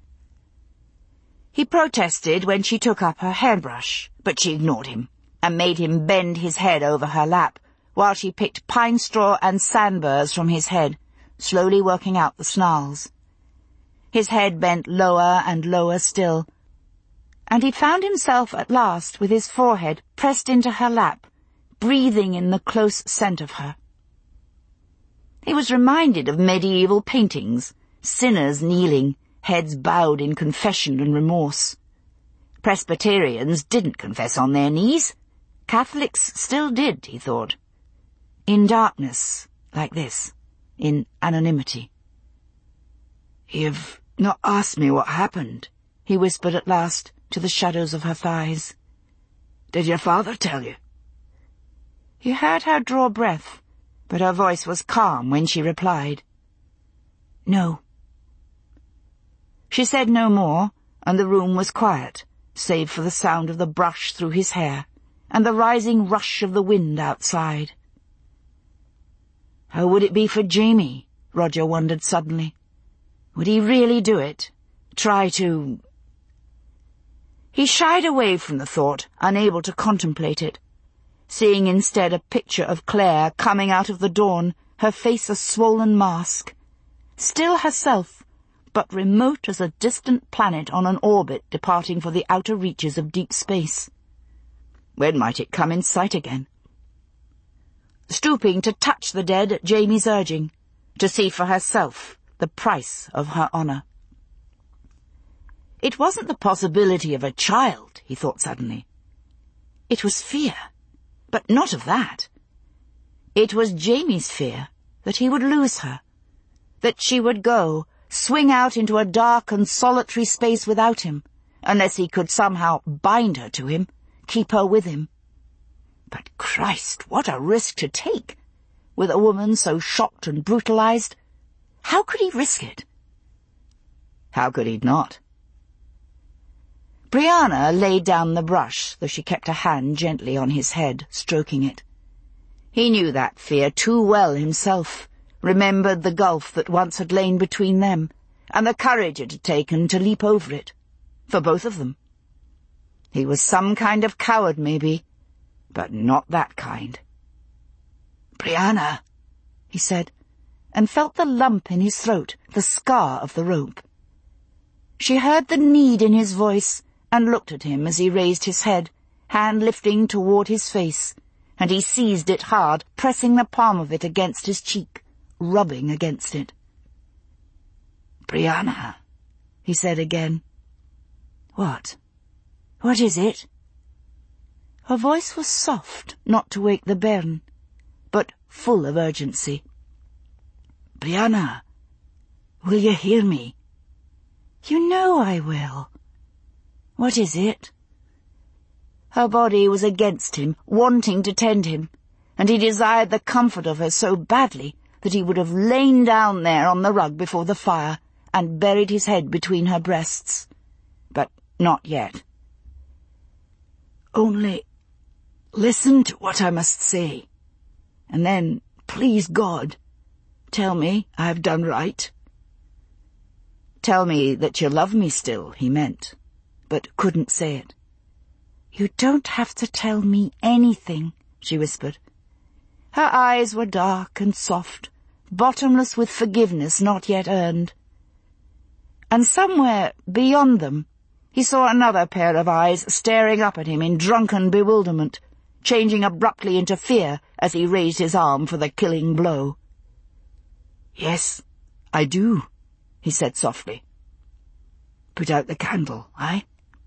He protested when she took up her hairbrush, but she ignored him, and made him bend his head over her lap, while she picked pine straw and sandburrs from his head, slowly working out the snarls. His head bent lower and lower still, and he found himself at last with his forehead pressed into her lap, breathing in the close scent of her. He was reminded of medieval paintings, sinners kneeling, heads bowed in confession and remorse. Presbyterians didn't confess on their knees. Catholics still did, he thought. In darkness, like this, in anonymity. "You've not asked me what happened," he whispered at last to the shadows of her thighs. "Did your father tell you?" He heard her draw breath, but her voice was calm when she replied, "No." She said no more, and the room was quiet, save for the sound of the brush through his hair and the rising rush of the wind outside. How would it be for Jamie? Roger wondered suddenly. Would he really do it? Try to... He shied away from the thought, unable to contemplate it, seeing instead a picture of Claire coming out of the dawn, her face a swollen mask. Still herself, but remote as a distant planet on an orbit departing for the outer reaches of deep space. When might it come in sight again? Stooping to touch the dead at Jamie's urging, to see for herself the price of her honour. It wasn't the possibility of a child, he thought suddenly. It was fear, but not of that. It was Jamie's fear that he would lose her, that she would go, swing out into a dark and solitary space without him, unless he could somehow bind her to him, keep her with him. But Christ, what a risk to take, with a woman so shocked and brutalized. How could he risk it? How could he not? Brianna laid down the brush, though she kept a hand gently on his head, stroking it. He knew that fear too well himself, remembered the gulf that once had lain between them, and the courage it had taken to leap over it, for both of them. He was some kind of coward, maybe, but not that kind. "Brianna," he said, and felt the lump in his throat, the scar of the rope. She heard the need in his voice, and looked at him as he raised his head, hand lifting toward his face, and he seized it hard, pressing the palm of it against his cheek, rubbing against it. "Brianna," he said again. "What? What is it?" Her voice was soft, not to wake the bairn, but full of urgency. "Brianna, will you hear me?" "You know I will." "What is it?" Her body was against him, wanting to tend him, and he desired the comfort of her so badly that he would have lain down there on the rug before the fire and buried his head between her breasts. But not yet. "Only listen to what I must say, and then, please God, tell me I have done right." "Tell me that you love me still," he meant, but couldn't say it. "You don't have to tell me anything," she whispered. Her eyes were dark and soft, bottomless with forgiveness not yet earned. And somewhere beyond them he saw another pair of eyes staring up at him in drunken bewilderment, changing abruptly into fear as he raised his arm for the killing blow. "Yes, I do," he said softly. "Put out the candle, aye?"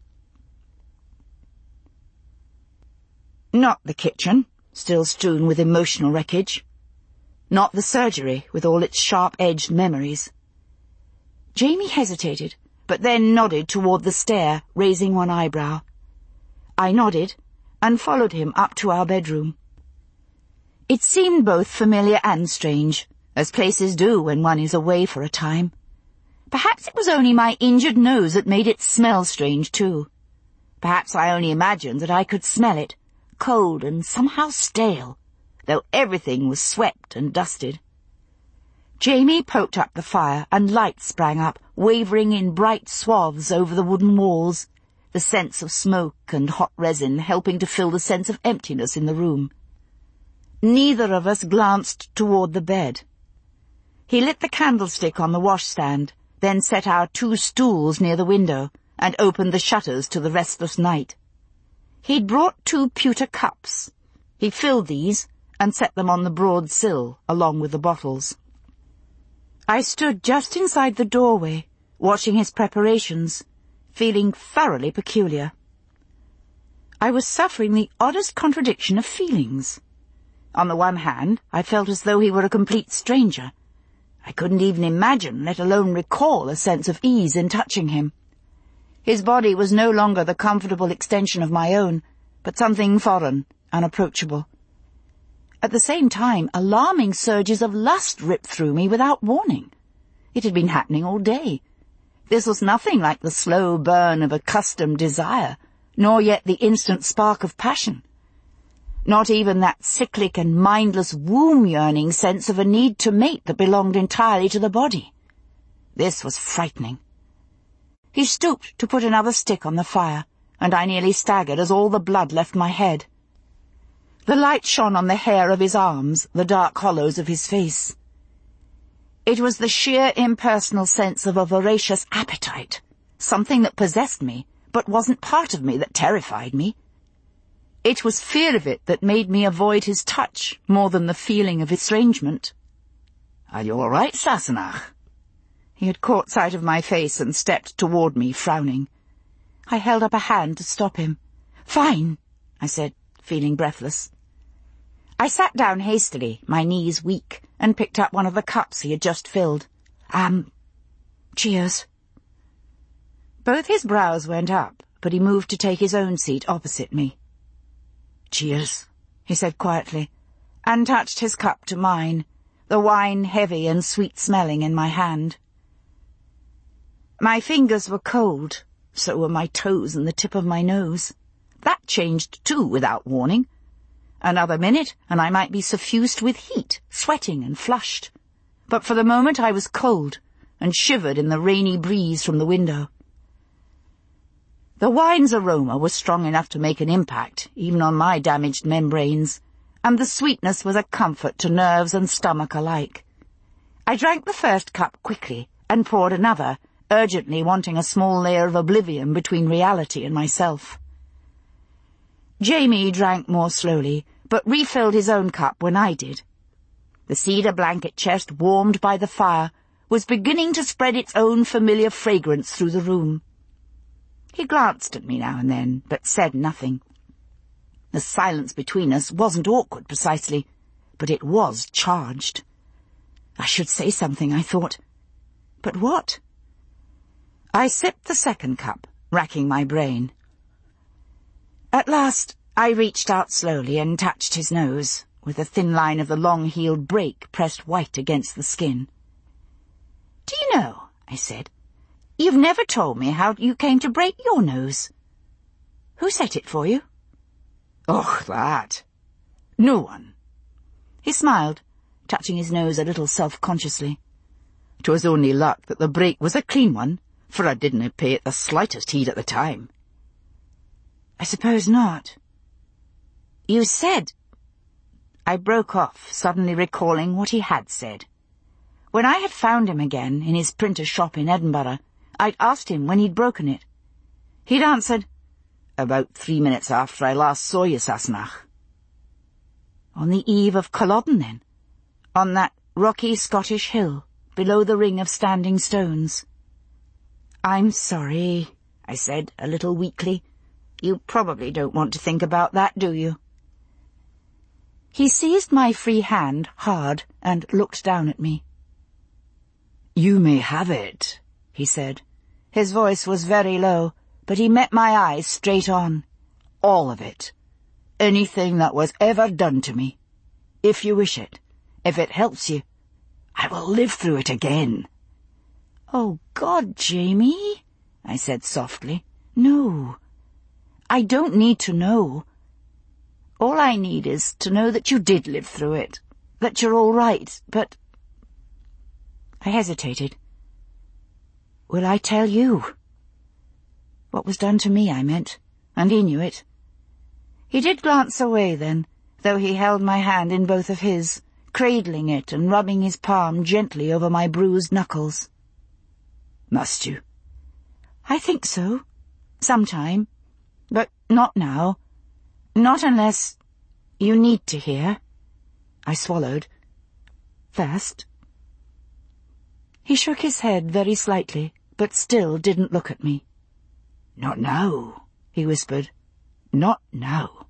Not the kitchen, still strewn with emotional wreckage. Not the surgery, with all its sharp-edged memories. Jamie hesitated, but then nodded toward the stair, raising one eyebrow. I nodded, and followed him up to our bedroom. It seemed both familiar and strange, as places do when one is away for a time. Perhaps it was only my injured nose that made it smell strange, too. Perhaps I only imagined that I could smell it, cold and somehow stale, though everything was swept and dusted. Jamie poked up the fire, and light sprang up, wavering in bright swaths over the wooden walls, the sense of smoke and hot resin helping to fill the sense of emptiness in the room. Neither of us glanced toward the bed. He lit the candlestick on the washstand, then set our two stools near the window, and opened the shutters to the restless night. He'd brought two pewter cups. He filled these and set them on the broad sill, along with the bottles. I stood just inside the doorway, watching his preparations, feeling thoroughly peculiar. I was suffering the oddest contradiction of feelings. On the one hand, I felt as though he were a complete stranger. I couldn't even imagine, let alone recall, a sense of ease in touching him. His body was no longer the comfortable extension of my own, but something foreign, unapproachable. At the same time, alarming surges of lust ripped through me without warning. It had been happening all day. This was nothing like the slow burn of accustomed desire, nor yet the instant spark of passion. Not even that cyclic and mindless womb-yearning sense of a need to mate that belonged entirely to the body. This was frightening. He stooped to put another stick on the fire, and I nearly staggered as all the blood left my head. The light shone on the hair of his arms, the dark hollows of his face. It was the sheer impersonal sense of a voracious appetite, something that possessed me, but wasn't part of me, that terrified me. It was fear of it that made me avoid his touch more than the feeling of estrangement. "Are you all right, Sassenach?" He had caught sight of my face and stepped toward me, frowning. I held up a hand to stop him. "Fine," I said, feeling breathless. I sat down hastily, my knees weak, and picked up one of the cups he had just filled. Um, cheers. Both his brows went up, but he moved to take his own seat opposite me. "Cheers," he said quietly, and touched his cup to mine, the wine heavy and sweet-smelling in my hand. My fingers were cold, so were my toes and the tip of my nose. That changed, too, without warning. Another minute, and I might be suffused with heat, sweating and flushed. But for the moment I was cold, and shivered in the rainy breeze from the window. The wine's aroma was strong enough to make an impact, even on my damaged membranes, and the sweetness was a comfort to nerves and stomach alike. I drank the first cup quickly, and poured another, urgently wanting a small layer of oblivion between reality and myself. Jamie drank more slowly, but refilled his own cup when I did. The cedar blanket chest, warmed by the fire, was beginning to spread its own familiar fragrance through the room. He glanced at me now and then, but said nothing. The silence between us wasn't awkward precisely, but it was charged. I should say something, I thought. But what? I sipped the second cup, racking my brain. At last I reached out slowly and touched his nose, with the thin line of the long-heeled break pressed white against the skin. "Do you know," I said, "you've never told me how you came to break your nose. Who set it for you?" "Oh, that. No one." He smiled, touching his nose a little self-consciously. "'Twas only luck that the break was a clean one, for I didn't pay it the slightest heed at the time." "I suppose not." "You said—" I broke off, suddenly recalling what he had said. When I had found him again, in his printer's shop in Edinburgh, I'd asked him when he'd broken it. He'd answered, "About three minutes after I last saw you, Sassenach." On the eve of Culloden, then? On that rocky Scottish hill, below the ring of standing stones? "I'm sorry," I said, a little weakly. "You probably don't want to think about that, do you?" He seized my free hand hard and looked down at me. "You may have it," he said. His voice was very low, but he met my eyes straight on. "All of it. Anything that was ever done to me. If you wish it, if it helps you, I will live through it again." "Oh, God, Jamie," I said softly. "No. I don't need to know. All I need is to know that you did live through it, that you're all right, but—" I hesitated. "Will I tell you?" What was done to me, I meant, and he knew it. He did glance away then, though he held my hand in both of his, cradling it and rubbing his palm gently over my bruised knuckles. "Must you?" "I think so. Sometime. But not now. Not unless you need to hear." I swallowed. "First." He shook his head very slightly, but still didn't look at me. "Not now," he whispered. Not now.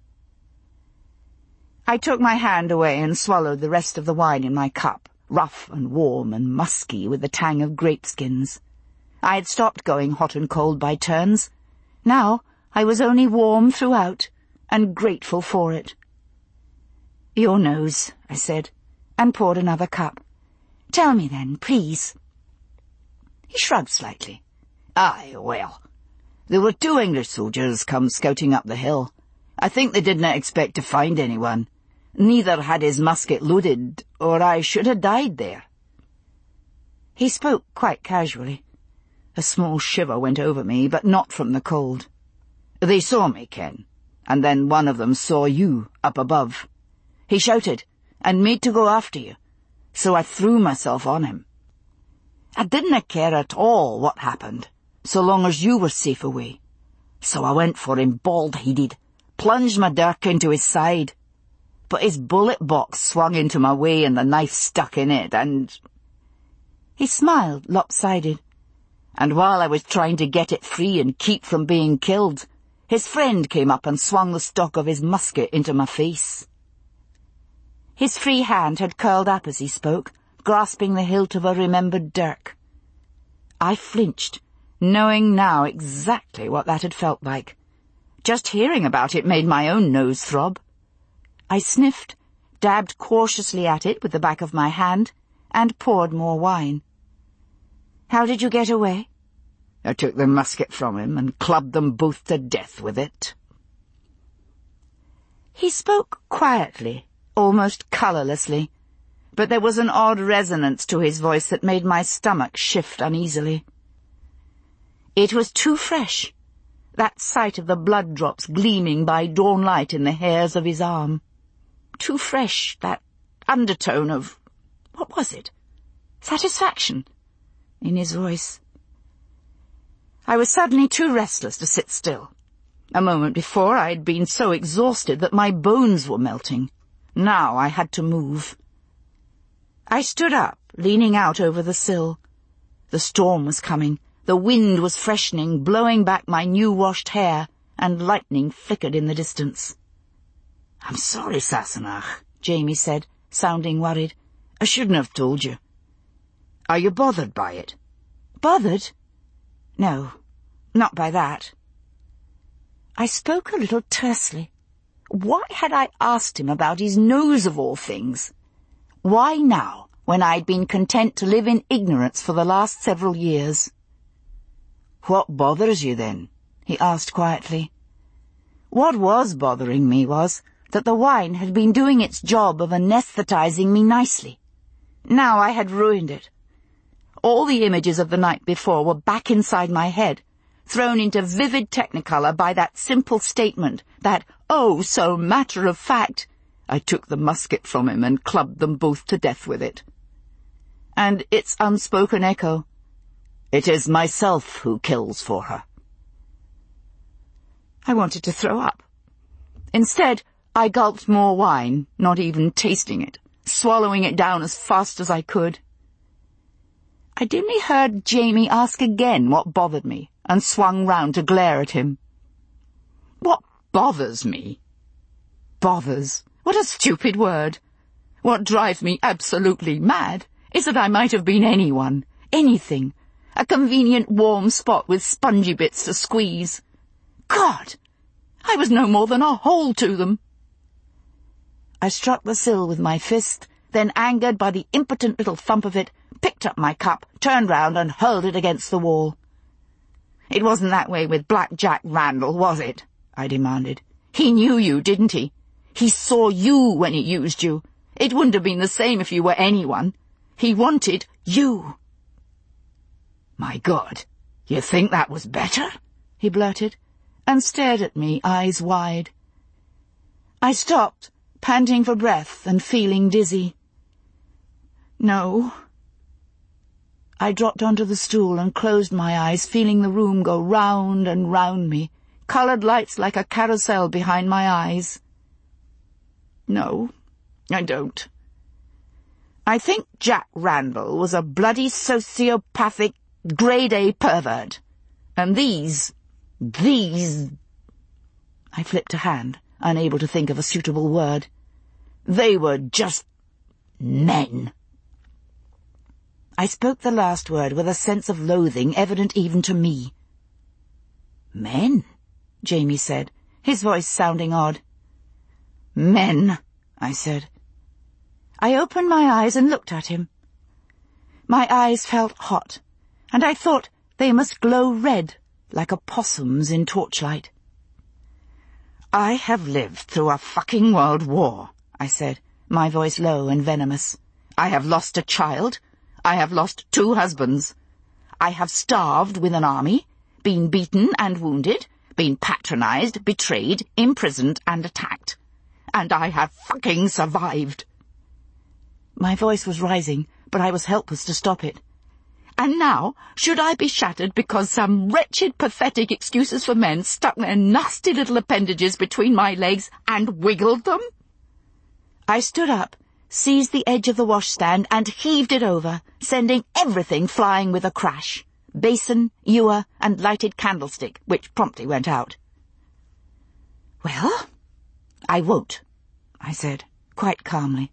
I took my hand away and swallowed the rest of the wine in my cup, rough and warm and musky with the tang of grapeskins. I had stopped going hot and cold by turns. Now I was only warm throughout, and grateful for it. "Your nose," I said, and poured another cup. "Tell me then, please." He shrugged slightly. "Aye, well, there were two English soldiers come scouting up the hill. I think they didn't expect to find anyone. Neither had his musket loaded, or I should have died there." He spoke quite casually. A small shiver went over me, but not from the cold. "They saw me, Ken, and then one of them saw you up above. He shouted, and made to go after you, so I threw myself on him. I didn't care at all what happened, so long as you were safe away. So I went for him bald-headed, plunged my dirk into his side. But his bullet box swung into my way and the knife stuck in it, and—" He smiled, lopsided. "And while I was trying to get it free and keep from being killed, his friend came up and swung the stock of his musket into my face." His free hand had curled up as he spoke, grasping the hilt of a remembered dirk. I flinched, knowing now exactly what that had felt like. Just hearing about it made my own nose throb. I sniffed, dabbed cautiously at it with the back of my hand, and poured more wine. "How did you get away?" "I took the musket from him and clubbed them both to death with it." He spoke quietly, almost colourlessly, but there was an odd resonance to his voice that made my stomach shift uneasily. It was too fresh, that sight of the blood drops gleaming by dawn light in the hairs of his arm. Too fresh, that undertone of, what was it? Satisfaction in his voice. I was suddenly too restless to sit still. A moment before I had been so exhausted that my bones were melting. Now I had to move. I stood up, leaning out over the sill. The storm was coming. The wind was freshening, blowing back my new-washed hair, and lightning flickered in the distance. "I'm sorry, Sassenach," Jamie said, sounding worried. "I shouldn't have told you. Are you bothered by it?" "Bothered? No, not by that." I spoke a little tersely. Why had I asked him about his nose of all things? Why now, when I'd been content to live in ignorance for the last several years? "What bothers you, then?" he asked quietly. What was bothering me was that the wine had been doing its job of anesthetizing me nicely. Now I had ruined it. All the images of the night before were back inside my head, thrown into vivid technicolor by that simple statement, that oh-so matter-of-fact, "I took the musket from him and clubbed them both to death with it." And its unspoken echo, "It is myself who kills for her." I wanted to throw up. Instead, I gulped more wine, not even tasting it, swallowing it down as fast as I could. I dimly heard Jamie ask again what bothered me, and swung round to glare at him. What bothers me? Bothers? What a stupid word. What drives me absolutely mad is that I might have been anyone, anything, a convenient warm spot with spongy bits to squeeze. God! I was no more than a hole to them. I struck the sill with my fist, then, angered by the impotent little thump of it, picked up my cup, turned round and hurled it against the wall. "It wasn't that way with Black Jack Randall, was it?" I demanded. "He knew you, didn't he? He saw you when he used you. It wouldn't have been the same if you were anyone. He wanted you." "My God, you think that was better?" he blurted, and stared at me, eyes wide. I stopped, panting for breath and feeling dizzy. "No." I dropped onto the stool and closed my eyes, feeling the room go round and round me, coloured lights like a carousel behind my eyes. "No, I don't. I think Jack Randall was a bloody sociopathic grade-A pervert. And these, these... I flipped a hand, unable to think of a suitable word. They were just men. I spoke the last word with a sense of loathing evident even to me. Men, Jamie said, his voice sounding odd. Men, I said. I opened my eyes and looked at him. My eyes felt hot, and I thought they must glow red, like a possum's in torchlight. I have lived through a fucking world war, I said, my voice low and venomous. I have lost a child. I have lost two husbands. I have starved with an army, been beaten and wounded, been patronized, betrayed, imprisoned and attacked. And I have fucking survived. My voice was rising, but I was helpless to stop it. And now, should I be shattered because some wretched, pathetic excuses for men stuck their nasty little appendages between my legs and wiggled them? I stood up, seized the edge of the washstand and heaved it over, sending everything flying with a crash. Basin, ewer, and lighted candlestick, which promptly went out. Well, I won't, I said, quite calmly.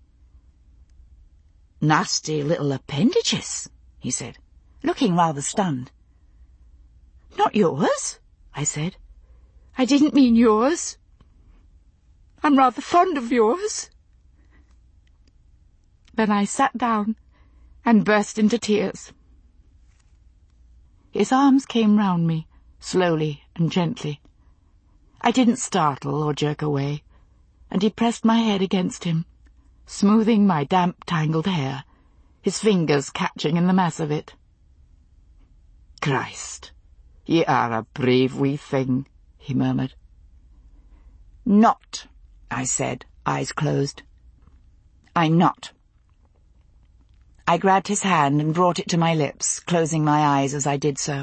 Nasty little appendages, he said, looking rather stunned. Not yours, I said. I didn't mean yours. I'm rather fond of yours. Then I sat down and burst into tears. His arms came round me, slowly and gently. I didn't startle or jerk away, and he pressed my head against him, smoothing my damp, tangled hair, his fingers catching in the mass of it. Christ, ye are a brave wee thing, he murmured. Not, I said, eyes closed. I'm not. I grabbed his hand and brought it to my lips, closing my eyes as I did so.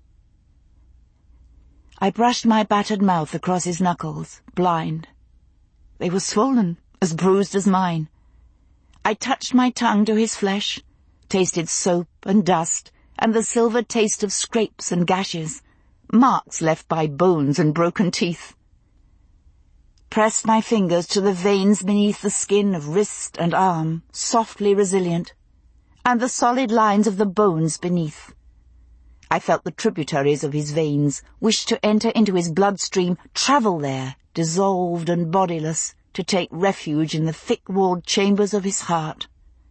I brushed my battered mouth across his knuckles, blind. They were swollen, as bruised as mine. I touched my tongue to his flesh, tasted soap and dust, and the silver taste of scrapes and gashes, marks left by bones and broken teeth. Pressed my fingers to the veins beneath the skin of wrist and arm, softly resilient, and the solid lines of the bones beneath. I felt the tributaries of his veins, wished to enter into his bloodstream, travel there, dissolved and bodiless, to take refuge in the thick-walled chambers of his heart.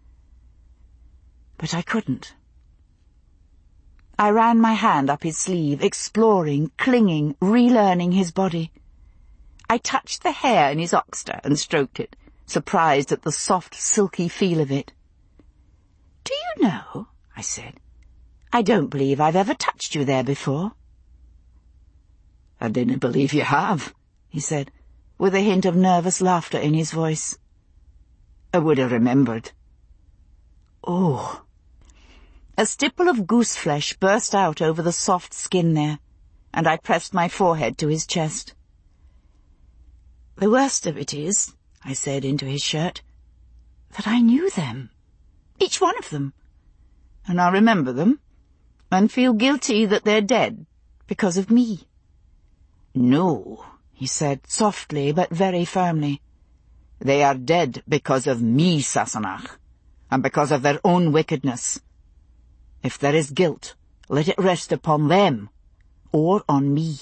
But I couldn't. I ran my hand up his sleeve, exploring, clinging, relearning his body. I touched the hair in his oxter and stroked it, surprised at the soft, silky feel of it. "Do you know," I said, "I don't believe I've ever touched you there before." "I didn't believe you have," he said, with a hint of nervous laughter in his voice. "I would have remembered." Oh! A stipple of goose-flesh burst out over the soft skin there, and I pressed my forehead to his chest. "The worst of it is," I said into his shirt, "that I knew them, each one of them, and I remember them, and feel guilty that they're dead because of me." "No," he said, softly but very firmly. "They are dead because of me, Sassenach, and because of their own wickedness. If there is guilt, let it rest upon them, or on me."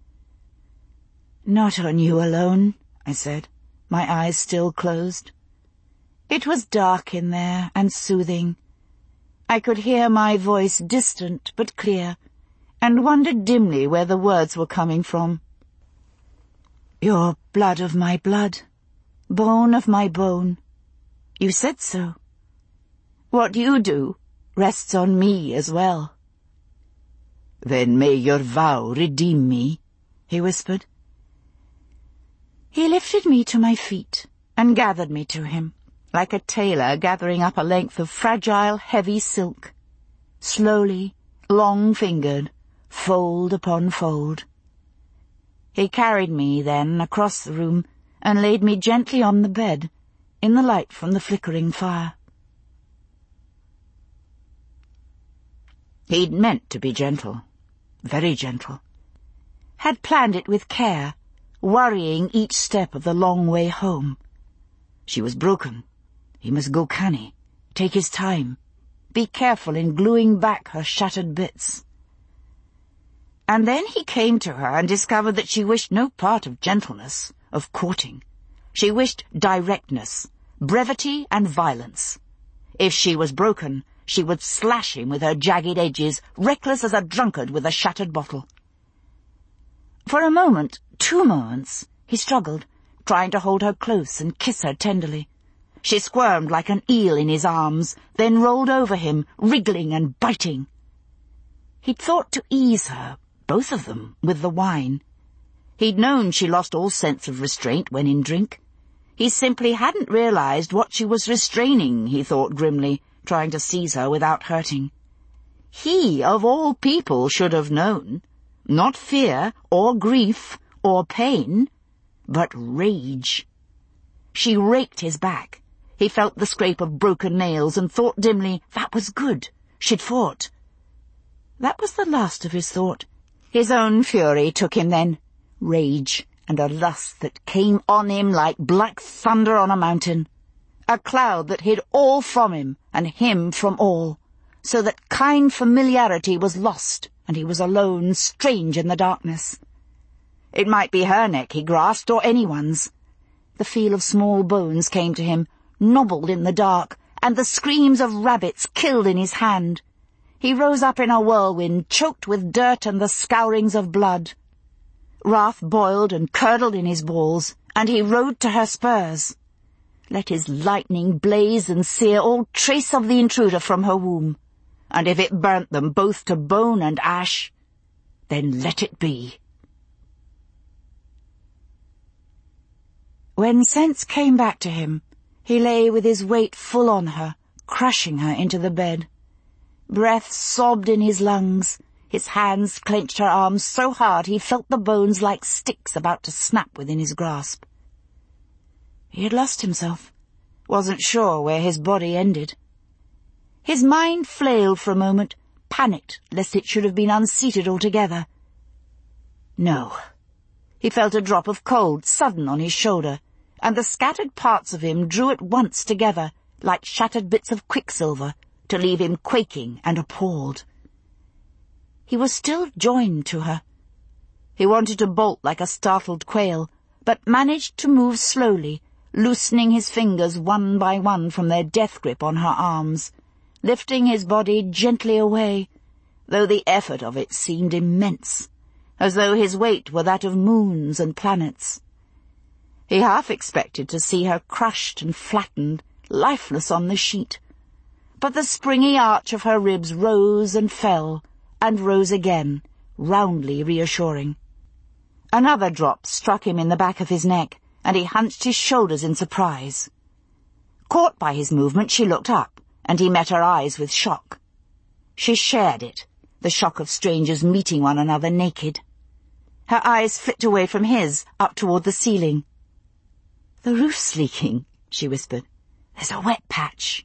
"Not on you alone," I said, my eyes still closed. It was dark in there and soothing. I could hear my voice distant but clear, and wondered dimly where the words were coming from. "You're blood of my blood, bone of my bone. You said so. What you do rests on me as well." "Then may your vow redeem me," he whispered. He lifted me to my feet and gathered me to him, like a tailor gathering up a length of fragile, heavy silk. Slowly, long-fingered, fold upon fold. He carried me then across the room and laid me gently on the bed, in the light from the flickering fire. He'd meant to be gentle, very gentle. Had planned it with care, worrying each step of the long way home. She was broken. He must go canny, take his time, be careful in gluing back her shattered bits. And then he came to her and discovered that she wished no part of gentleness, of courting. She wished directness, brevity and violence. If she was broken, she would slash him with her jagged edges, reckless as a drunkard with a shattered bottle. For a moment, two moments, he struggled, trying to hold her close and kiss her tenderly. She squirmed like an eel in his arms, then rolled over him, wriggling and biting. He'd thought to ease her, both of them, with the wine. He'd known she lost all sense of restraint when in drink. He simply hadn't realized what she was restraining, he thought grimly, trying to seize her without hurting. He, of all people, should have known. Not fear, or grief, or pain, but rage. She raked his back. He felt the scrape of broken nails and thought dimly, that was good. She'd fought. That was the last of his thought. His own fury took him then. Rage and a lust that came on him like black thunder on a mountain. A cloud that hid all from him and him from all, so that kind familiarity was lost and he was alone, strange in the darkness. It might be her neck he grasped or anyone's. The feel of small bones came to him, nobbled in the dark, and the screams of rabbits killed in his hand. He rose up in a whirlwind, choked with dirt and the scourings of blood. Wrath boiled and curdled in his balls, and he rode to her spurs. Let his lightning blaze and sear all trace of the intruder from her womb, and if it burnt them both to bone and ash, then let it be. When sense came back to him, he lay with his weight full on her, crushing her into the bed. Breath sobbed in his lungs. His hands clenched her arms so hard he felt the bones like sticks about to snap within his grasp. He had lost himself, wasn't sure where his body ended. His mind flailed for a moment, panicked lest it should have been unseated altogether. No. He felt a drop of cold sudden on his shoulder, and the scattered parts of him drew at once together, like shattered bits of quicksilver, to leave him quaking and appalled. He was still joined to her. He wanted to bolt like a startled quail, but managed to move slowly, loosening his fingers one by one from their death grip on her arms, lifting his body gently away, though the effort of it seemed immense, as though his weight were that of moons and planets. He half expected to see her crushed and flattened, lifeless on the sheet, but the springy arch of her ribs rose and fell, and rose again, roundly reassuring. Another drop struck him in the back of his neck, and he hunched his shoulders in surprise. Caught by his movement, she looked up, and he met her eyes with shock. She shared it, the shock of strangers meeting one another naked. Her eyes flicked away from his, up toward the ceiling. "The roof's leaking," she whispered. "There's a wet patch."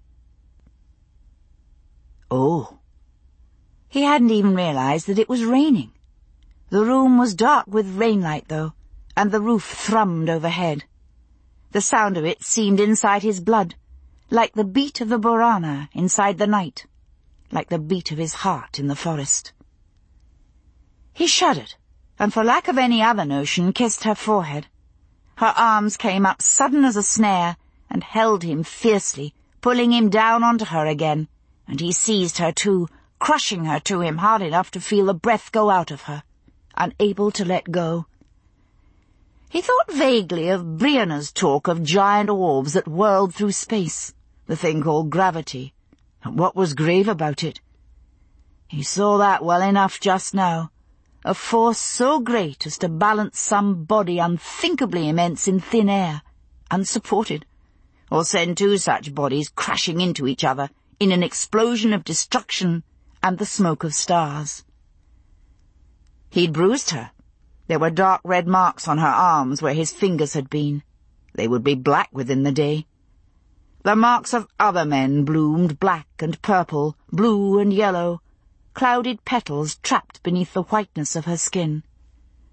Oh. He hadn't even realized that it was raining. The room was dark with rainlight, though, and the roof thrummed overhead. The sound of it seemed inside his blood, like the beat of the Borana inside the night, like the beat of his heart in the forest. He shuddered, and for lack of any other notion kissed her forehead. Her arms came up sudden as a snare, and held him fiercely, pulling him down onto her again, and he seized her too, crushing her to him hard enough to feel the breath go out of her, unable to let go. He thought vaguely of Brianna's talk of giant orbs that whirled through space, the thing called gravity, and what was grave about it. He saw that well enough just now, a force so great as to balance some body unthinkably immense in thin air, unsupported, or send two such bodies crashing into each other in an explosion of destruction and the smoke of stars. He'd bruised her. There were dark red marks on her arms where his fingers had been. They would be black within the day. The marks of other men bloomed black and purple, blue and yellow, clouded petals trapped beneath the whiteness of her skin.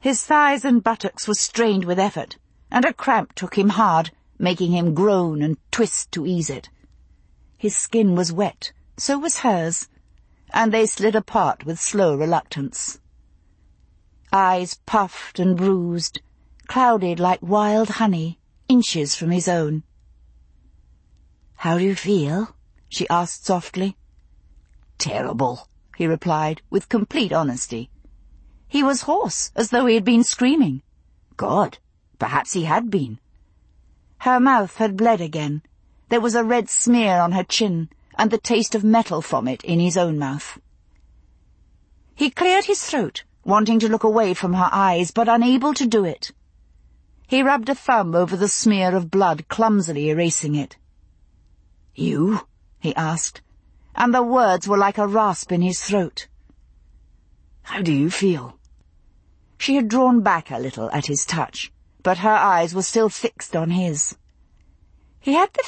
His thighs and buttocks were strained with effort, and a cramp took him hard, making him groan and twist to ease it. His skin was wet, so was hers, and they slid apart with slow reluctance. Eyes puffed and bruised, clouded like wild honey, inches from his own. "How do you feel?" she asked softly. "Terrible," he replied, with complete honesty. He was hoarse, as though he had been screaming. God, perhaps he had been. Her mouth had bled again. There was a red smear on her chin, and the taste of metal from it in his own mouth. He cleared his throat, wanting to look away from her eyes, but unable to do it. He rubbed a thumb over the smear of blood, clumsily erasing it. "You?" he asked, and the words were like a rasp in his throat. "How do you feel?" She had drawn back a little at his touch, but her eyes were still fixed on his. He had the